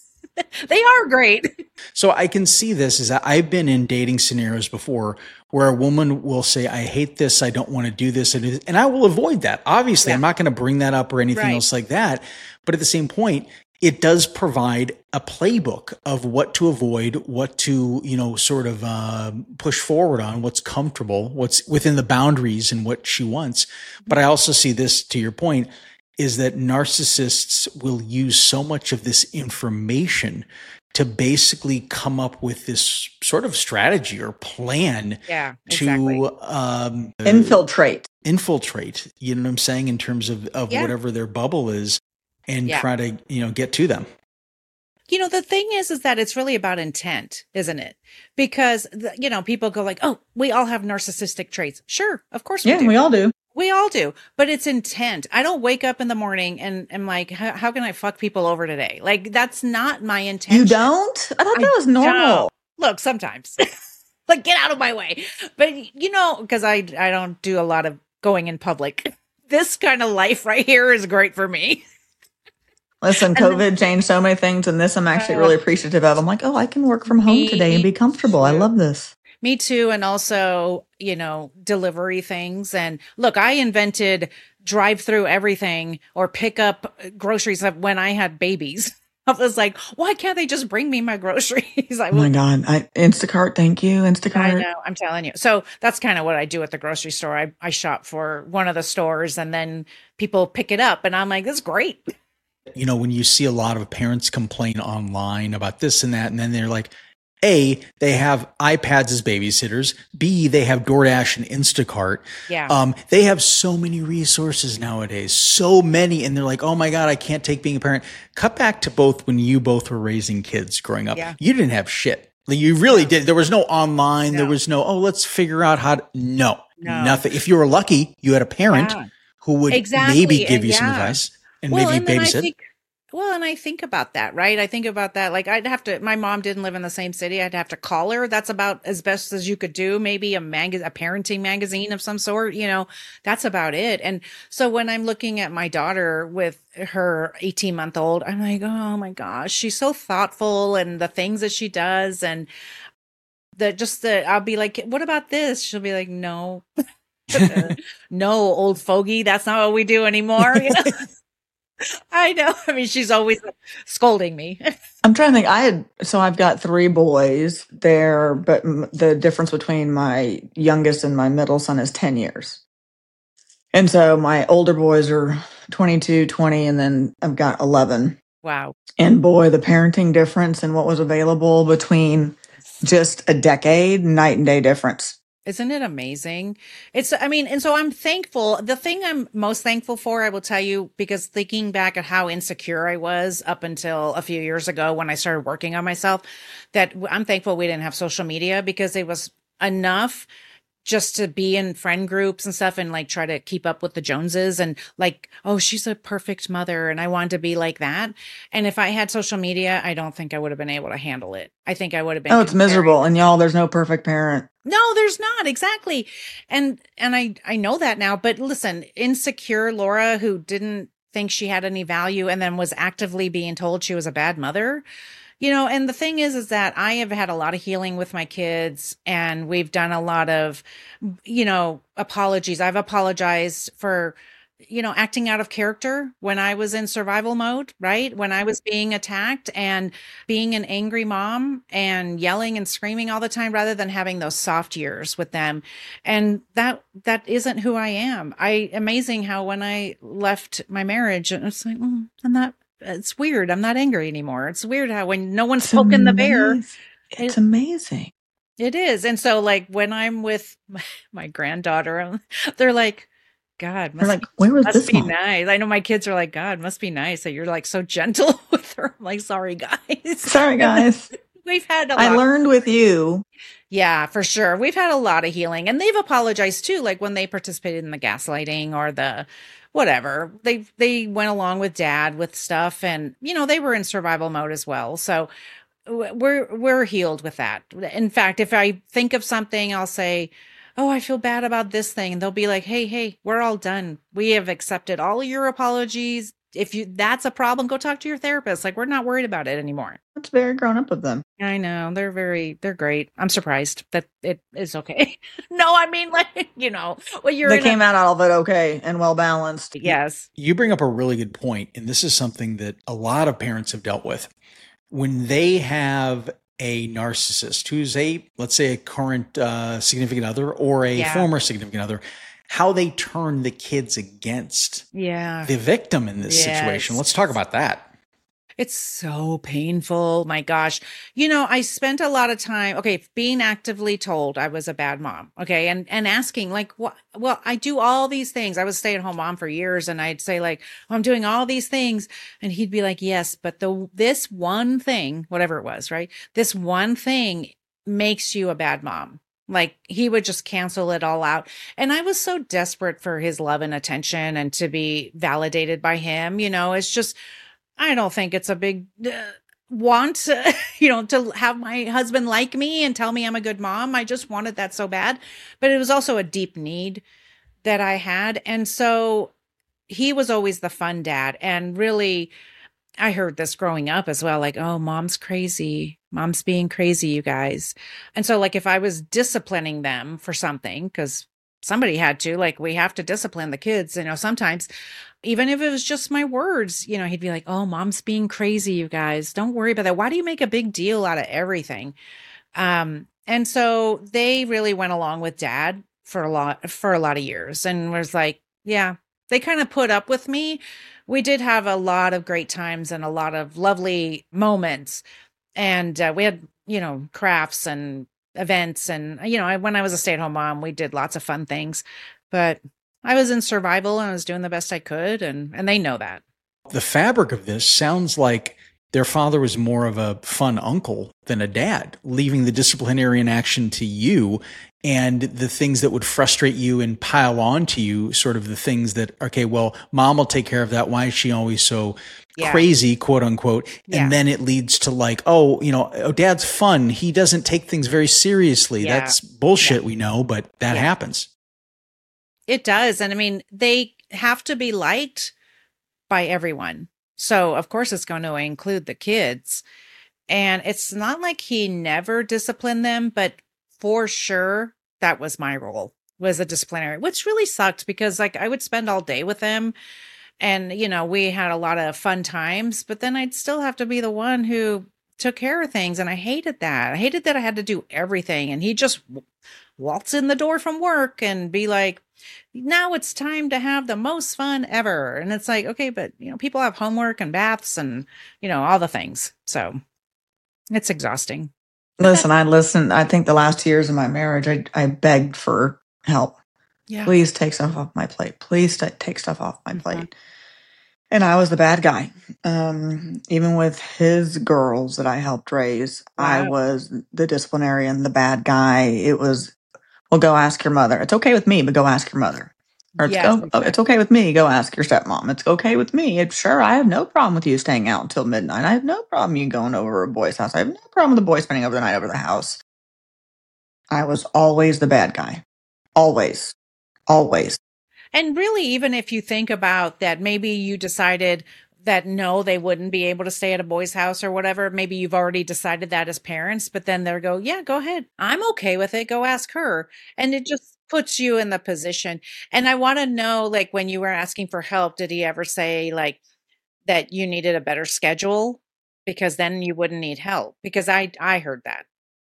They are great. So I can see this is that I've been in dating scenarios before where a woman will say, I hate this. I don't want to do this. And and I will avoid that. Obviously, Yeah. I'm not going to bring that up or anything Right. else like that. But at the same point, it does provide a playbook of what to avoid, what to, you know, sort of uh, push forward on, what's comfortable, what's within the boundaries and what she wants. But I also see this, to your point, is that narcissists will use so much of this information to basically come up with this sort of strategy or plan Yeah, to exactly. um, Infiltrate. infiltrate, you know what I'm saying, in terms of, of Yeah. whatever their bubble is, and Yeah. try to, you know, get to them. You know, the thing is, is that it's really about intent, isn't it? Because, the, you know, people go like, oh, we all have narcissistic traits. Sure, of course we Yeah, do. we all do. We all do, but it's intent. I don't wake up in the morning and am like, how, how can I fuck people over today? Like, that's not my intention. You don't? I thought I that was normal. don't. Look, sometimes, like, get out of my way. But you know, because I I don't do a lot of going in public. This kind of life right here is great for me. Listen, And COVID then- changed so many things, and this I'm actually Uh, really appreciative of. I'm like, oh, I can work from home Me today and be comfortable. I too. love this. Me too. And also, you know, delivery things. And look, I invented drive through everything or pick up groceries when I had babies. was like, why can't they just bring me my groceries? I Oh my will. God. I, Instacart. Thank you. I Instacart. know. I'm telling you. So that's kind of what I do at the grocery store. I, I shop for one of the stores and then people pick it up. And I'm like, that's great. You know, when you see a lot of parents complain online about this and that, and then they're like, A, they have iPads as babysitters. B, they have DoorDash and Instacart. Yeah. Um, they have so many resources nowadays, so many. And they're like, oh my God, I can't take being a parent. Cut back to both when you both were raising kids growing up. Yeah. You didn't have shit. Like, you really did. There was no online. No. There was no, oh, let's figure out how to, no, No. nothing. If you were lucky, you had a parent Yeah. who would Exactly. maybe give And you some yeah. advice and Well, maybe and then I babysit. think, well, and I think about that, right? I think about that. Like, I'd have to, my mom didn't live in the same city. I'd have to call her. That's about as best as you could do. Maybe a mag, a parenting magazine of some sort, you know, that's about it. And so when I'm looking at my daughter with her eighteen month old, I'm like, oh my gosh, she's so thoughtful and the things that she does. And the, just the, I'll be like, what about this? She'll be like, no, no, old fogey. That's not what we do anymore. You know? I know. I mean, she's always scolding me. I'm trying to think. I had, so I've got three boys there, but m- the difference between my youngest and my middle son is ten years. And so my older boys are twenty-two, twenty, and then I've got eleven. Wow. And boy, the parenting difference and what was available between just a decade, night and day difference. Isn't it amazing? It's, I mean, and so I'm thankful. The thing I'm most thankful for, I will tell you, because thinking back at how insecure I was up until a few years ago when I started working on myself, that I'm thankful we didn't have social media because it was enough just to be in friend groups and stuff and like try to keep up with the Joneses and like, oh, she's a perfect mother. And I wanted to be like that. And if I had social media, I don't think I would have been able to handle it. I think I would have been. Oh, it's miserable. And y'all, there's no perfect parent. No, there's not. Exactly. And, and I, I know that now, but listen, insecure Laura, who didn't think she had any value and then was actively being told she was a bad mother. You know, and the thing is, is that I have had a lot of healing with my kids and we've done a lot of, you know, apologies. I've apologized for, you know, acting out of character when I was in survival mode, right? When I was being attacked and being an angry mom and yelling and screaming all the time rather than having those soft years with them. And that, that isn't who I am. I, amazing how when I left my marriage, it's like, mm, I'm not, it's weird. I'm not angry anymore. It's weird how when no one's It's poking the bear, amaz- It's it- amazing. it is. And so like when I'm with my, my granddaughter, they're like, God, They're must, like, where was must this be mom? nice. I know my kids are like, God, must be nice that you're like so gentle with her. I'm like, sorry, guys. Sorry, guys. We've had a I lot. learned with you. Yeah, for sure. We've had a lot of healing and they've apologized too. Like when they participated in the gaslighting or the whatever, they, they went along with dad with stuff and, you know, they were in survival mode as well. So w- we're, we're healed with that. In fact, if I think of something, I'll say, oh, I feel bad about this thing. And they'll be like, hey, hey, we're all done. We have accepted all your apologies. If you, that's a problem, go talk to your therapist. Like, we're not worried about it anymore. That's very grown up of them. I know. They're very, they're great. I'm surprised that it is okay. No, I mean, like, you know, well, you're They in came a, out of it okay and well balanced. yes. You bring up a really good point, and this is something that a lot of parents have dealt with. When they have a narcissist who's a, let's say, a current uh, significant other or a Yeah. former significant other, how they turn the kids against Yeah. the victim in this Yes. situation. Let's talk about that. It's so painful. My gosh. You know, I spent a lot of time, okay, being actively told I was a bad mom. Okay. And, and asking like, what, well, I do all these things. I was a stay at home mom for years. And I'd say like, oh, I'm doing all these things. And he'd be like, yes, but the, this one thing, whatever it was, right? This one thing makes you a bad mom. Like he would just cancel it all out. And I was so desperate for his love and attention and to be validated by him. You know, it's just, I don't think it's a big uh, want, uh, you know, to have my husband like me and tell me I'm a good mom. I just wanted that so bad. But it was also a deep need that I had. And so he was always the fun dad. And really, I heard this growing up as well, like, oh, mom's crazy. Mom's being crazy, you guys. And so like if I was disciplining them for something, because somebody had to, like, we have to discipline the kids, you know, sometimes, even if it was just my words, you know, he'd be like, oh, mom's being crazy, you guys, don't worry about that. Why do you make a big deal out of everything? Um, and so they really went along with dad for a lot, for a lot of years, and was like, yeah, they kind of put up with me. We did have a lot of great times and a lot of lovely moments. And uh, we had, you know, crafts and events. And, you know, I, when I was a stay-at-home mom, we did lots of fun things. But I was in survival and I was doing the best I could. And, and they know that. The fabric of this sounds like their father was more of a fun uncle than a dad, leaving the disciplinarian action to you, and the things that would frustrate you and pile on to you, sort of the things that, okay, well, mom will take care of that. Why is she always so yeah. crazy, quote unquote? Yeah. And then it leads to like, oh, you know, oh, dad's fun. He doesn't take things very seriously. Yeah. That's bullshit, yeah. we know, but that yeah. happens. It does. And I mean, they have to be liked by everyone. So of course it's going to include the kids. And it's not like he never disciplined them, but for sure that was my role, was a disciplinary, which really sucked because like I would spend all day with him and, you know, we had a lot of fun times, but then I'd still have to be the one who took care of things. And I hated that. I hated that I had to do everything. And he just waltz in the door from work and be like, now it's time to have the most fun ever. And it's like, okay, but you know, people have homework and baths and, you know, all the things. So it's exhausting. Listen, I listened, I think the last two years of my marriage, I, I begged for help. Yeah. Please take stuff off my plate. Please t- take stuff off my mm-hmm. plate. And I was the bad guy. Um, even with his girls that I helped raise, wow. I was the disciplinarian, the bad guy. It was, well, go ask your mother. It's okay with me, but go ask your mother. Or it's, yes, go, exactly. oh, it's okay with me. Go ask your stepmom. It's okay with me. It's sure. I have no problem with you staying out until midnight. I have no problem you going over a boy's house. I have no problem with the boy spending over the night over the house. I was always the bad guy. Always. Always. And really, even if you think about that, maybe you decided that no, they wouldn't be able to stay at a boy's house or whatever. Maybe you've already decided that as parents, but then they'll go, yeah, go ahead. I'm okay with it. Go ask her. And it just puts you in the position. And I want to know, like, when you were asking for help, did he ever say like that you needed a better schedule? Because then you wouldn't need help. Because I, I heard that.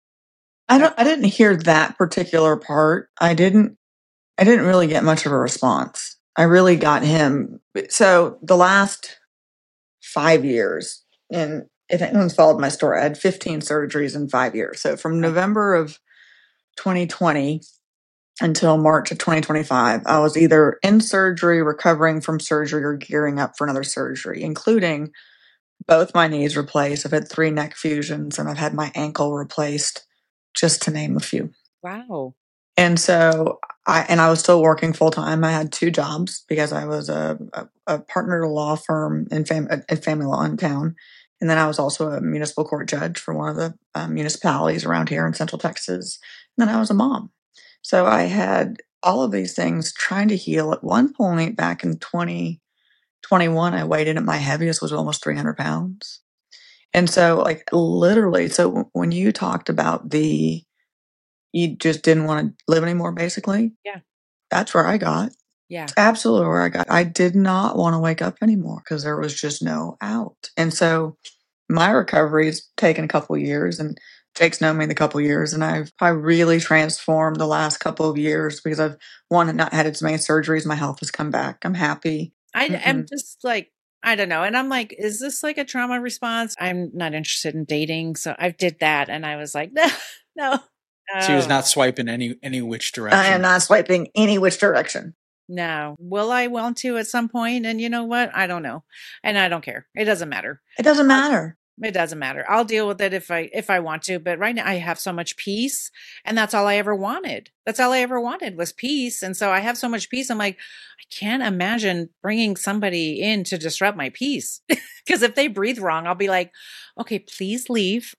I don't, I didn't hear that particular part. I didn't, I didn't really get much of a response. I really got him. So the last five years, and if anyone's followed my story, I had fifteen surgeries in five years. So from November of twenty twenty until March of twenty twenty-five, I was either in surgery, recovering from surgery, or gearing up for another surgery, including both my knees replaced. I've had three neck fusions, and I've had my ankle replaced, just to name a few. Wow. And so I, and I was still working full time. I had two jobs because I was a, a, a partner at a law firm in, fam, in family law in town. And then I was also a municipal court judge for one of the um, municipalities around here in Central Texas. And then I was a mom. So I had all of these things trying to heal. At one point back in twenty twenty-one, I weighed in at my heaviest was almost three hundred pounds. And so like literally, so when you talked about the, you just didn't want to live anymore, basically. Yeah. That's where I got. Yeah. It's absolutely where I got. I did not want to wake up anymore because there was just no out. And so my recovery's taken a couple of years, and Jake's known me in a couple of years, and I've I really transformed the last couple of years because I've, one, not had as many surgeries. My health has come back. I'm happy. I, mm-hmm. I'm just like, I don't know. And I'm like, is this like a trauma response? I'm not interested in dating. So I did that. And I was like, no, no. She was not swiping any any which direction. I am not swiping any which direction. No. Will I want to at some point? And you know what? I don't know. And I don't care. It doesn't matter. It doesn't matter. It doesn't matter. I'll deal with it if I if I want to. But right now I have so much peace. And that's all I ever wanted. That's all I ever wanted was peace. And so I have so much peace. I'm like, I can't imagine bringing somebody in to disrupt my peace. Because if they breathe wrong, I'll be like, okay, please leave.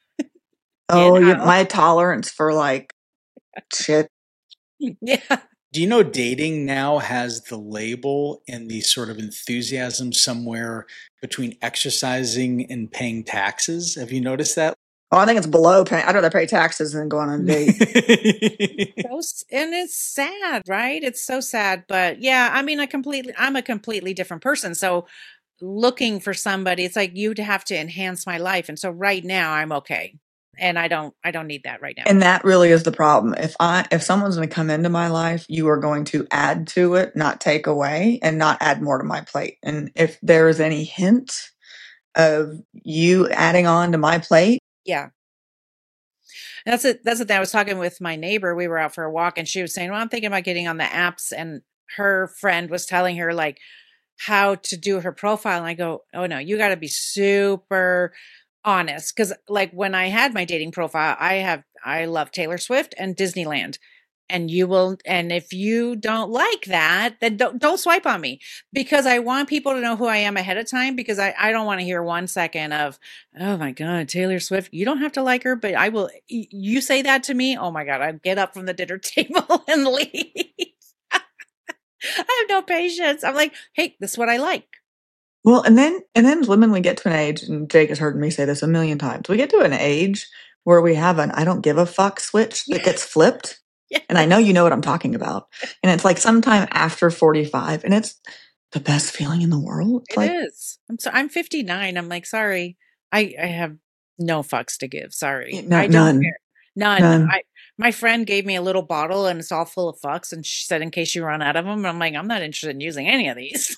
Oh, you know? My tolerance for like shit. Yeah. Do you know dating now has the label and the sort of enthusiasm somewhere between exercising and paying taxes? Have you noticed that? Oh, I think it's below paying. I'd rather pay taxes than go on a date. So, and it's sad, right? It's so sad. But yeah, I mean, I completely, I'm a completely different person. So looking for somebody, it's like you'd have to enhance my life. And so right now I'm okay. And I don't, I don't need that right now. And that really is the problem. If I, if someone's going to come into my life, you are going to add to it, not take away, and not add more to my plate. And if there is any hint of you adding on to my plate. Yeah. That's it. That's the thing. I was talking with my neighbor. We were out for a walk and she was saying, well, I'm thinking about getting on the apps. And her friend was telling her like how to do her profile. And I go, oh no, you got to be super honest. Cause like when I had my dating profile, I have, I love Taylor Swift and Disneyland. And you will, and if you don't like that, then don't, don't swipe on me, because I want people to know who I am ahead of time, because I, I don't want to hear one second of, oh my God, Taylor Swift, you don't have to like her, but I will, you say that to me. Oh my God, I get up from the dinner table and leave. I have no patience. I'm like, hey, this is what I like. Well, and then, and then women, we get to an age, and Jake has heard me say this a million times. We get to an age where we have an, I don't give a fuck switch that gets flipped. Yeah. And I know you know what I'm talking about. And it's like sometime after forty-five, and it's the best feeling in the world. It's it like, is. I'm so I'm fifty-nine. I'm like, sorry, I, I have no fucks to give. Sorry. No, I don't none. care. None. None. I, my friend gave me a little bottle and it's all full of fucks. And she said, in case you run out of them, and I'm like, I'm not interested in using any of these.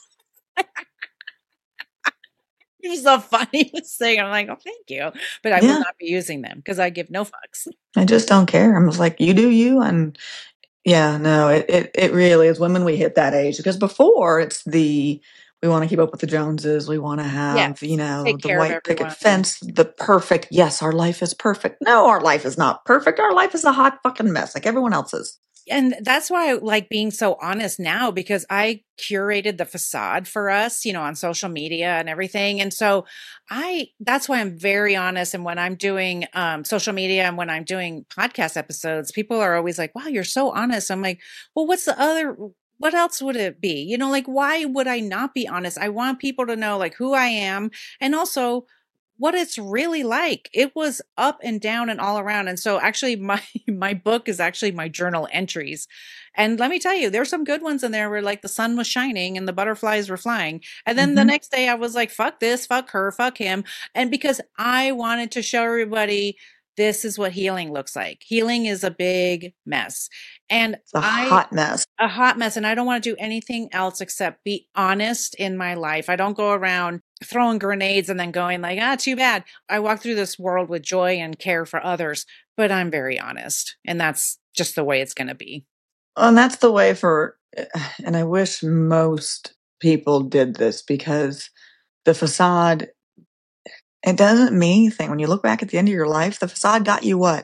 It's the funniest thing. I'm like, oh, thank you. But I yeah. will not be using them because I give no fucks. I just don't care. I'm just like, you do you. And yeah, no, it, it, it really is. Women, we hit that age, because before it's the, we want to keep up with the Joneses. We want to have, yes, you know, the white picket fence, the perfect. Yes, our life is perfect. No, our life is not perfect. Our life is a hot fucking mess like everyone else's. And that's why I like being so honest now, because I curated the facade for us, you know, on social media and everything. And so I, that's why I'm very honest. And when I'm doing um, social media and when I'm doing podcast episodes, people are always like, wow, you're so honest. I'm like, well, what's the other, what else would it be? You know, like, why would I not be honest? I want people to know like who I am, and also what it's really like. It was up and down and all around. And so actually my, my book is actually my journal entries. And let me tell you, there's some good ones in there where like the sun was shining and the butterflies were flying. And then mm-hmm. the next day I was like, fuck this, fuck her, fuck him. And because I wanted to show everybody, this is what healing looks like. Healing is a big mess. And it's a I, hot mess, a hot mess. And I don't want to do anything else except be honest in my life. I don't go around throwing grenades and then going like, ah, too bad. I walk through this world with joy and care for others, but I'm very honest. And that's just the way it's going to be. And that's the way for, and I wish most people did this, because the facade, it doesn't mean anything. When you look back at the end of your life, the facade got you what?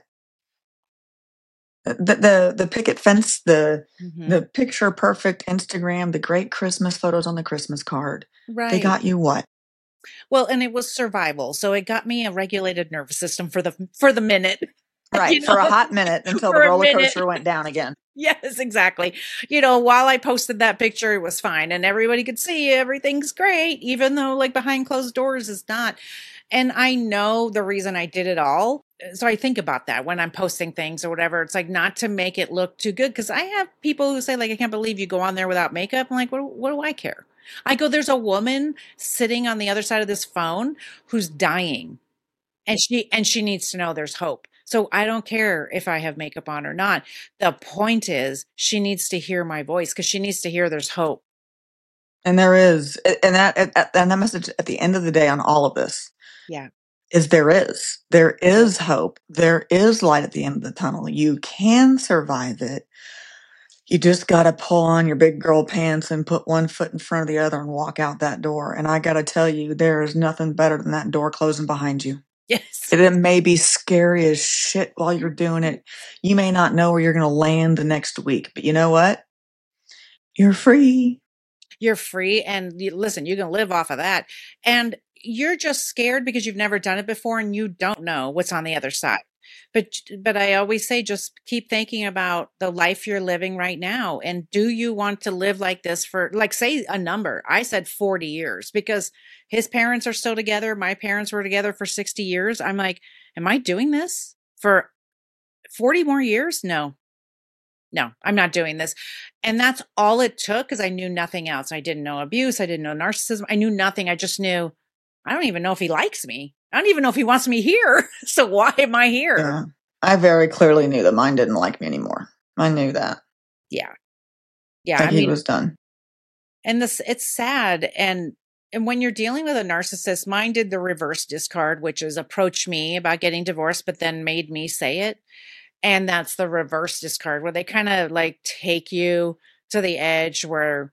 The the the picket fence, the mm-hmm. the picture perfect Instagram, the great Christmas photos on the Christmas card. Right. They got you what? Well, and it was survival. So it got me a regulated nervous system for the for the minute. Right, you know? For a hot minute until the roller coaster went down again. Yes, exactly. You know, while I posted that picture, it was fine. And everybody could see everything's great, even though like behind closed doors is not. And I know the reason I did it all. So I think about that when I'm posting things or whatever. It's like not to make it look too good. Because I have people who say like, I can't believe you go on there without makeup. I'm like, what, what do I care? I go, there's a woman sitting on the other side of this phone who's dying. And she and she needs to know there's hope. So I don't care if I have makeup on or not. The point is she needs to hear my voice, because she needs to hear there's hope. And there is. And that and that message at the end of the day on all of this. Yeah. Is there is. There is hope. There is light at the end of the tunnel. You can survive it. You just got to pull on your big girl pants and put one foot in front of the other and walk out that door. And I got to tell you, there is nothing better than that door closing behind you. Yes. It may be scary as shit while you're doing it. You may not know where you're going to land the next week, but you know what? You're free. You're free. And you, listen, you can live off of that. And you're just scared because you've never done it before and you don't know what's on the other side. But, but I always say, just keep thinking about the life you're living right now. And do you want to live like this for, like, say a number? I said forty years, because his parents are still together. My parents were together for sixty years. I'm like, am I doing this for forty more years? No, no, I'm not doing this. And that's all it took because I knew nothing else. I didn't know abuse. I didn't know narcissism. I knew nothing. I just knew I don't even know if he likes me. I don't even know if he wants me here. So why am I here? Yeah. I very clearly knew that mine didn't like me anymore. I knew that. Yeah. Yeah. That I he mean, was done. and this, it's sad. And, and when you're dealing with a narcissist, mine did the reverse discard, which is approach me about getting divorced, but then made me say it. And that's the reverse discard where they kind of like take you to the edge where,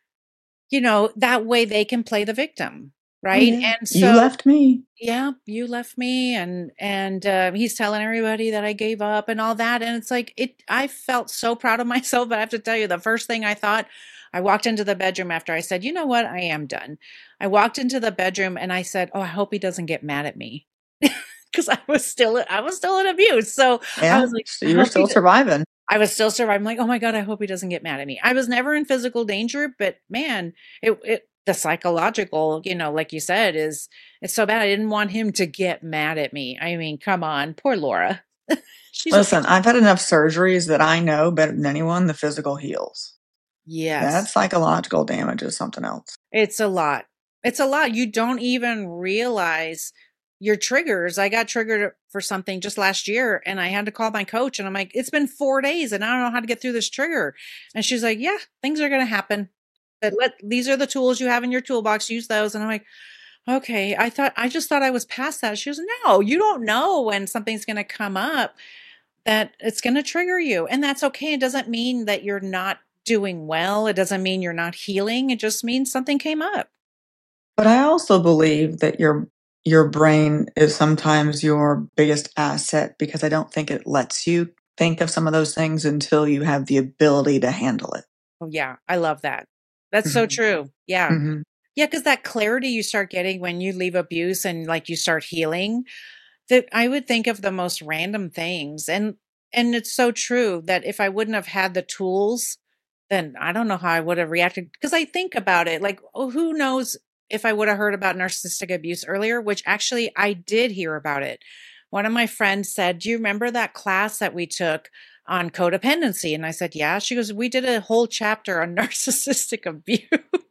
you know, that way they can play the victim. Right. Oh, yeah. And so you left me. Yeah, you left me. And, and, uh, he's telling everybody that I gave up and all that. And it's like, it, I felt so proud of myself, but I have to tell you, the first thing I thought, I walked into the bedroom after I said, you know what? I am done. I walked into the bedroom and I said, oh, I hope he doesn't get mad at me. Cause I was still, I was still in abuse. So Yeah, I was like, so you were still surviving. I was still surviving. I'm like, oh my God, I hope he doesn't get mad at me. I was never in physical danger, but man, it, it, the psychological, you know, like you said, is it's so bad. I didn't want him to get mad at me. I mean, come on, poor Laura. She's Listen, okay. I've had enough surgeries that I know better than anyone the physical heals. Yes. That psychological damage is something else. It's a lot. It's a lot. You don't even realize your triggers. I got triggered for something just last year and I had to call my coach and I'm like, it's been four days and I don't know how to get through this trigger. And she's like, yeah, things are going to happen. But let, these are the tools you have in your toolbox. Use those. And I'm like, okay, I thought, I just thought I was past that. She goes, no, you don't know when something's going to come up that it's going to trigger you. And that's okay. It doesn't mean that you're not doing well. It doesn't mean you're not healing. It just means something came up. But I also believe that your your brain is sometimes your biggest asset because I don't think it lets you think of some of those things until you have the ability to handle it. Oh, yeah. I love that. That's Mhm. so true. Yeah. Mhm. Yeah. Cause that clarity you start getting when you leave abuse and like you start healing, that I would think of the most random things. And, and it's so true that if I wouldn't have had the tools, then I don't know how I would have reacted. Cause I think about it like, oh, who knows if I would have heard about narcissistic abuse earlier, which actually I did hear about it. One of my friends said, do you remember that class that we took on codependency? And I said, yeah. She goes, we did a whole chapter on narcissistic abuse.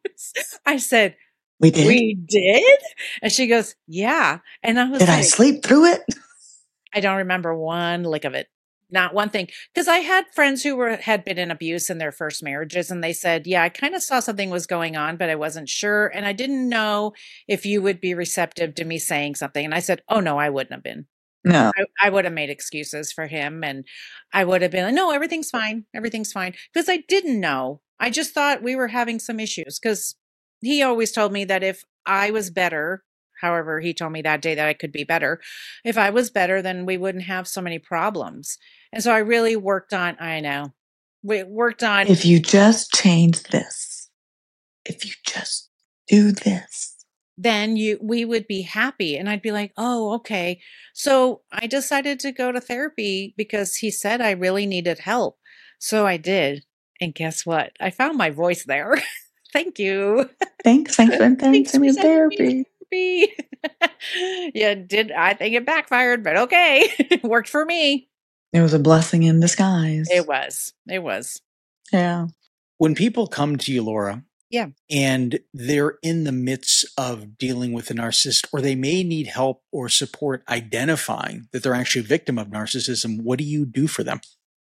I said, We did. we did? And she goes, yeah. And I was Did like, I sleep through it? I don't remember one lick of it. Not one thing. Because I had friends who were had been in abuse in their first marriages, and they said, yeah, I kind of saw something was going on, but I wasn't sure. And I didn't know if you would be receptive to me saying something. And I said, oh, no, I wouldn't have been. No. I, I would have made excuses for him. And I would have been like, no, everything's fine. Everything's fine. Because I didn't know. I just thought we were having some issues. Because he always told me that if I was better, however, he told me that day that I could be better. If I was better, then we wouldn't have so many problems. And so I really worked on, I know, we worked on. If you just change this, if you just do this, then you, we would be happy. And I'd be like, oh, okay. So I decided to go to therapy because he said I really needed help. So I did. And guess what? I found my voice there. Thank you. Thanks. Thanks for Thanks sending me for sending me therapy. therapy. Yeah, did I think it backfired, but okay. It worked for me. It was a blessing in disguise. It was. It was. Yeah. When people come to you, Laura, yeah, and they're in the midst of dealing with a narcissist, or they may need help or support identifying that they're actually a victim of narcissism, what do you do for them?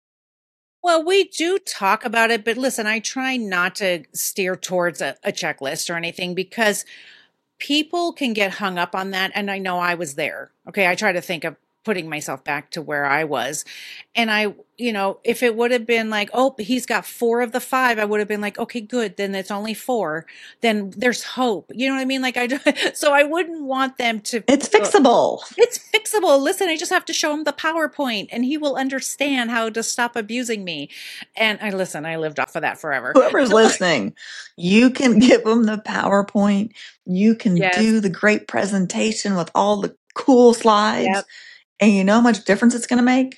Well, we do talk about it, but listen, I try not to steer towards a, a checklist or anything because people can get hung up on that. And I know I was there. Okay. I try to think of putting myself back to where I was. And I, you know, if it would have been like, oh, he's got four of the five, I would have been like, okay, good. Then it's only four. Then there's hope. You know what I mean? Like I, so I wouldn't want them to. It's fixable. It's fixable. Listen, I just have to show him the PowerPoint and he will understand how to stop abusing me. And I listen, I lived off of that forever. Whoever's listening, you can give them the PowerPoint. You can Yes. do the great presentation with all the cool slides. Yep. And you know how much difference it's going to make?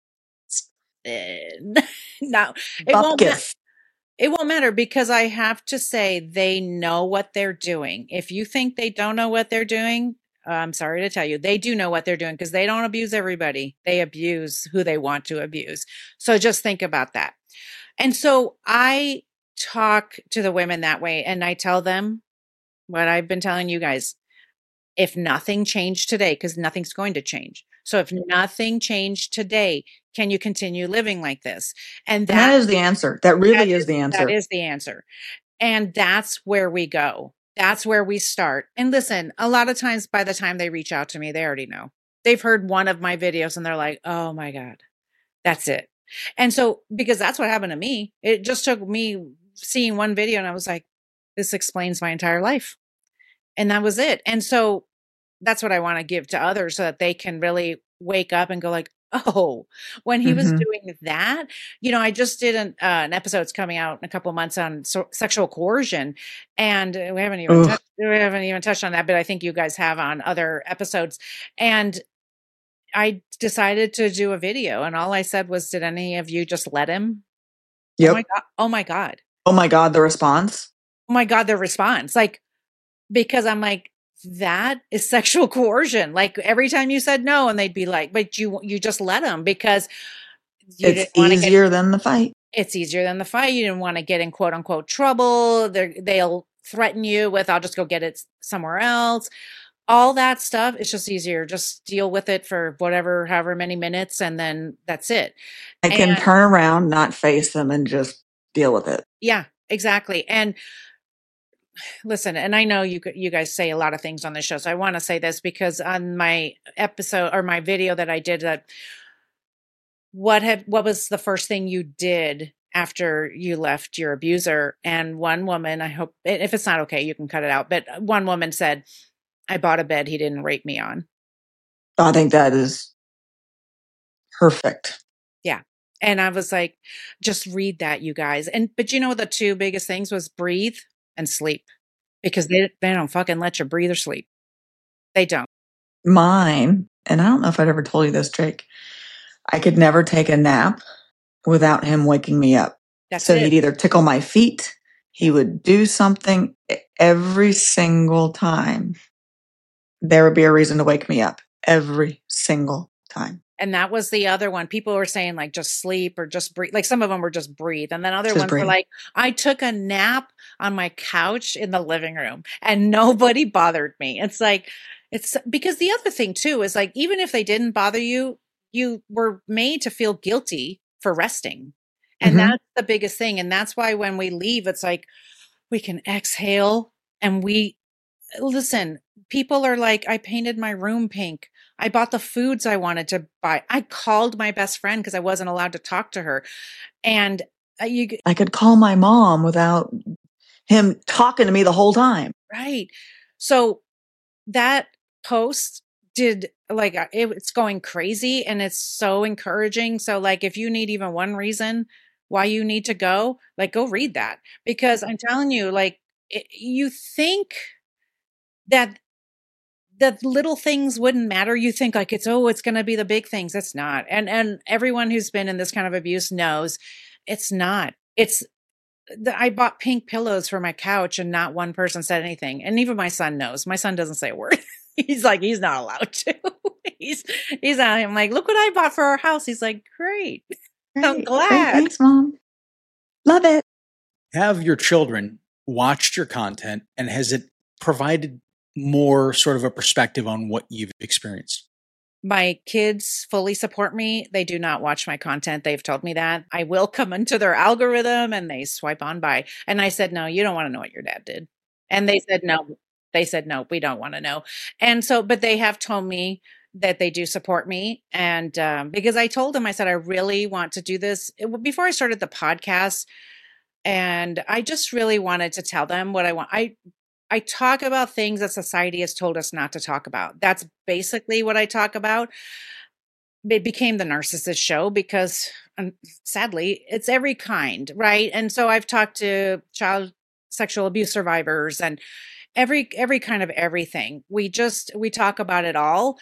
Uh, no, it won't matter. It won't matter because I have to say they know what they're doing. If you think they don't know what they're doing, I'm sorry to tell you, they do know what they're doing because they don't abuse everybody. They abuse who they want to abuse. So just think about that. And so I talk to the women that way and I tell them what I've been telling you guys. If nothing changed today, because nothing's going to change. So if nothing changed today, can you continue living like this? And that, And that is the answer. That really that is, is the answer. That is the answer. And that's where we go. That's where we start. And listen, a lot of times by the time they reach out to me, they already know. They've heard one of my videos and they're like, oh my God, that's it. And so, because that's what happened to me, it just took me seeing one video and I was like, this explains my entire life. And that was it. And so that's what I want to give to others so that they can really wake up and go like, oh, when he mm-hmm. was doing that, you know, I just did an, uh, an episode that's coming out in a couple of months on so- sexual coercion. And we haven't even, touched, we haven't even touched on that, but I think you guys have on other episodes. And I decided to do a video and all I said was, did any of you just let him? Yep. Oh my God. Oh my God. Oh my God. The response. Oh my God. The response. Like, because I'm like, that is sexual coercion. Like every time you said no and they'd be like, but you, you just let them because you it's easier get, than the fight. It's easier than the fight. You didn't want to get in quote unquote trouble. They're, they'll threaten you with, I'll just go get it somewhere else. All that stuff. It's just easier. Just deal with it for whatever, however many minutes. And then that's it. I can and, turn around, not face them and just deal with it. Yeah, exactly. And listen, and I know you you guys say a lot of things on the show, so I want to say this because on my episode or my video that I did, that what have what was the first thing you did after you left your abuser? And one woman, I hope if it's not okay, you can cut it out. But one woman said, "I bought a bed he didn't rape me on." I think that is perfect. Yeah. And I was like, just read that, you guys. And but you know, the two biggest things was breathe and sleep, because they they don't fucking let you breathe or sleep. They don't. Mine, and I don't know if I'd ever told you this, Jake, I could never take a nap without him waking me up. That's so it. He'd either tickle my feet, he would do something. Every single time there would be a reason to wake me up. Every single time. And that was the other one. People were saying like, just sleep or just breathe. Like some of them were just breathe. And then other just ones breathe. were like, I took a nap on my couch in the living room and nobody bothered me. It's like, it's because the other thing too, is like, even if they didn't bother you, you were made to feel guilty for resting. And mm-hmm. that's the biggest thing. And that's why when we leave, it's like, we can exhale and we listen, people are like, I painted my room pink. I bought the foods I wanted to buy. I called my best friend because I wasn't allowed to talk to her. And uh, you, I could call my mom without him talking to me the whole time. Right. So that post did like, it, it's going crazy and it's so encouraging. So like, if you need even one reason why you need to go, like, go read that, because I'm telling you, like, it, you think that the little things wouldn't matter. You think like it's, oh, it's going to be the big things. It's not. And, and everyone who's been in this kind of abuse knows it's not. It's the, I bought pink pillows for my couch and not one person said anything. And even my son knows. My son doesn't say a word. He's like, he's not allowed to. he's, he's out. I'm like, look what I bought for our house. He's like, great. great. I'm glad. Great. Thanks, Mom. Love it. Have your children watched your content, and has it provided more sort of a perspective on what you've experienced? My kids fully support me. They do not watch my content. They've told me that. I will come into their algorithm and they swipe on by. And I said, no, you don't want to know what your dad did. And they said, no, they said, no, we don't want to know. And so, but they have told me that they do support me. And um, because I told them, I said, I really want to do this. It, before I started the podcast, and I just really wanted to tell them what I want. I I talk about things that society has told us not to talk about. That's basically what I talk about. It became the Narcissist Show because, um, sadly, it's every kind, right? And so I've talked to child sexual abuse survivors and every every kind of everything. We just we talk about it all,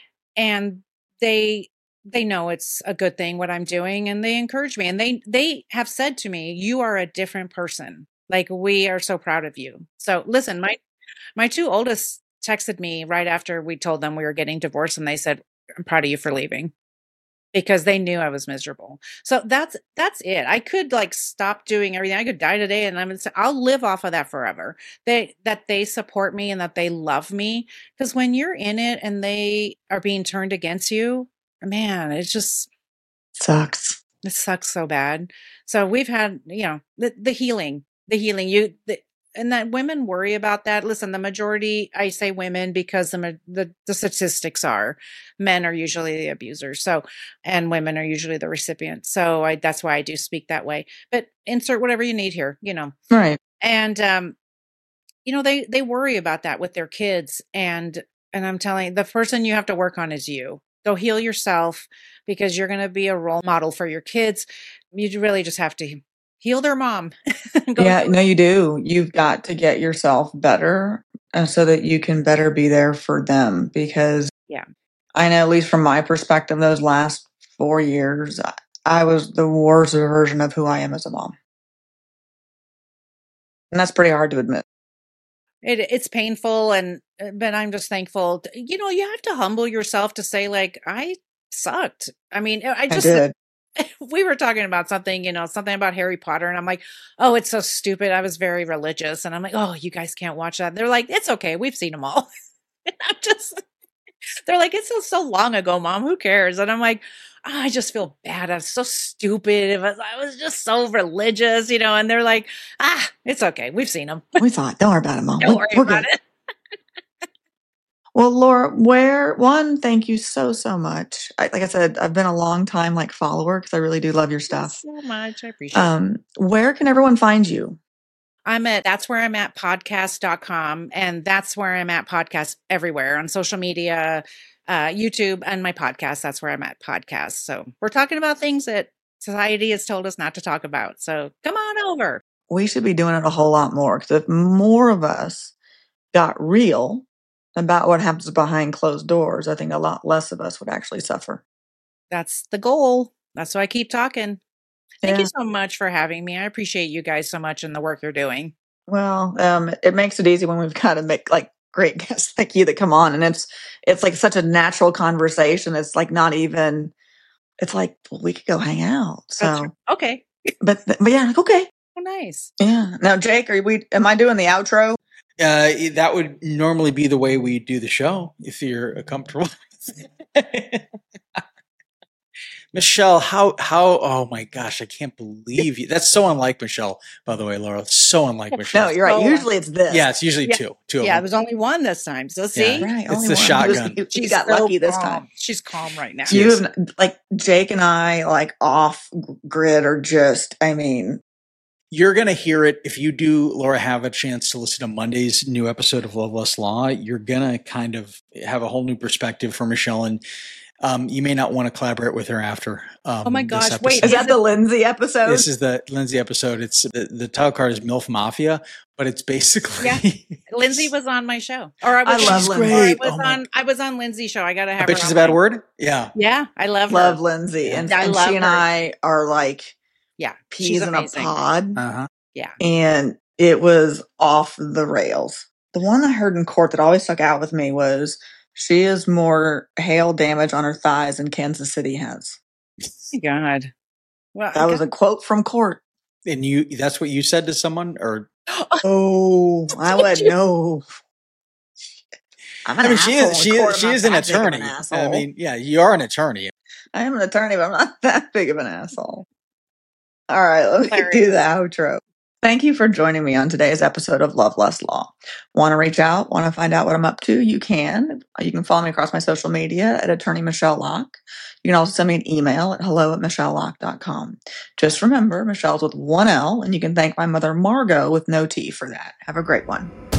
and they they know it's a good thing what I'm doing, and they encourage me, and they they have said to me, "You are a different person. Like, we are so proud of you." So listen, my, my two oldest texted me right after we told them we were getting divorced, and they said, "I'm proud of you for leaving," because they knew I was miserable. So that's that's it. I could like stop doing everything. I could die today, and I'm I'll live off of that forever. They that they support me and that they love me, because when you're in it and they are being turned against you, man, it's just sucks. It sucks so bad. So we've had, you know, the the healing, the healing. You the, and that women worry about that. Listen, the majority, I say women because the, the the statistics are men are usually the abusers. So, and women are usually the recipients. So I, that's why I do speak that way, but insert whatever you need here, you know. Right. And, um, you know, they, they worry about that with their kids. And, and I'm telling you, the person you have to work on is you. Go heal yourself, because you're going to be a role model for your kids. You really just have to heal their mom. Yeah, no, you do. You've got to get yourself better uh, so that you can better be there for them. Because yeah, I know, at least from my perspective, those last four years, I, I was the worst version of who I am as a mom. And that's pretty hard to admit. It, it's painful, and but I'm just thankful. To, you know, you have to humble yourself to say, like, I sucked. I mean, I just I did. We were talking about something, you know, something about Harry Potter, and I'm like, oh, it's so stupid. I was very religious, and I'm like, oh, you guys can't watch that. They're like, it's okay, we've seen them all. And I'm just, they're like, it's so, so long ago, Mom. Who cares? And I'm like, oh, I just feel bad. I was so stupid. It was, I was just so religious, you know. And they're like, ah, it's okay. We've seen them. We thought, don't worry about it, Mom. Don't we, worry we're about good. it. Well, Laura, where, one, thank you so, so much. I, like I said, I've been a long time like follower because I really do love your stuff. So much. I appreciate um, it. Where can everyone find you? I'm at that's where I'm at podcast dot com, and that's where I'm at podcast everywhere on social media, uh, YouTube, and my podcast. That's where I'm at podcast. So we're talking about things that society has told us not to talk about. So come on over. We should be doing it a whole lot more, because if more of us got real about what happens behind closed doors, I think a lot less of us would actually suffer. That's the goal. That's why I keep talking. Thank yeah. you so much for having me. I appreciate you guys so much and the work you're doing. Well, um, it makes it easy when we've got to make like great guests like you that come on, and it's it's like such a natural conversation. It's like not even. It's like, well, we could go hang out. So okay, but but yeah, like, okay. Oh, nice. Yeah. Now, Jake, are we? Am I doing the outro? Uh, that would normally be the way we do the show, if you're comfortable. Michelle, how, how, oh my gosh, I can't believe you. That's so unlike Michelle, by the way, Laura. So unlike Michelle. No, you're right. Oh, usually it's this. Yeah, it's usually yeah. two. Two yeah, of it was only one this time. So see? Yeah, right. it's only the one. shotgun. You, She's got so lucky this calm. time. She's calm right now. You have, like, Jake and I, like, off grid are just, I mean. You're going to hear it if you do, Laura, have a chance to listen to Monday's new episode of Love Less Law. You're going to kind of have a whole new perspective for Michelle, and um, you may not want to collaborate with her after. Um, oh my gosh! Wait, is that the Lindsay episode? This is the Lindsay episode. It's the, the title card is MILF Mafia, but it's basically yeah. Lindsay was on my show, or I was. I love Lindsay. I was oh on. I was on Lindsay's show. I got to have. I bet her she's on a bad my, word. Yeah, yeah, I love her. Love Lindsay, and, yeah, I and love she and her. I are like, yeah, peas in a pod. Uh-huh. Yeah, and it was off the rails. The one I heard in court that always stuck out with me was, she has more hail damage on her thighs than Kansas City has. God. Well, that was a quote from court. And you—that's what you said to someone, or oh, I would know. I'm an I mean, she is she is she is an attorney. An I mean, yeah, you are an attorney. I am an attorney, but I'm not that big of an asshole. All right, let me Hilarious. do the outro. Thank you for joining me on today's episode of Love Less Law. Want to reach out? Want to find out what I'm up to? You can. You can follow me across my social media at Attorney Michelle Locke. You can also send me an email at hello at michelle locke dot com. Just remember, Michelle's with one L, and you can thank my mother, Margot, with no T for that. Have a great one.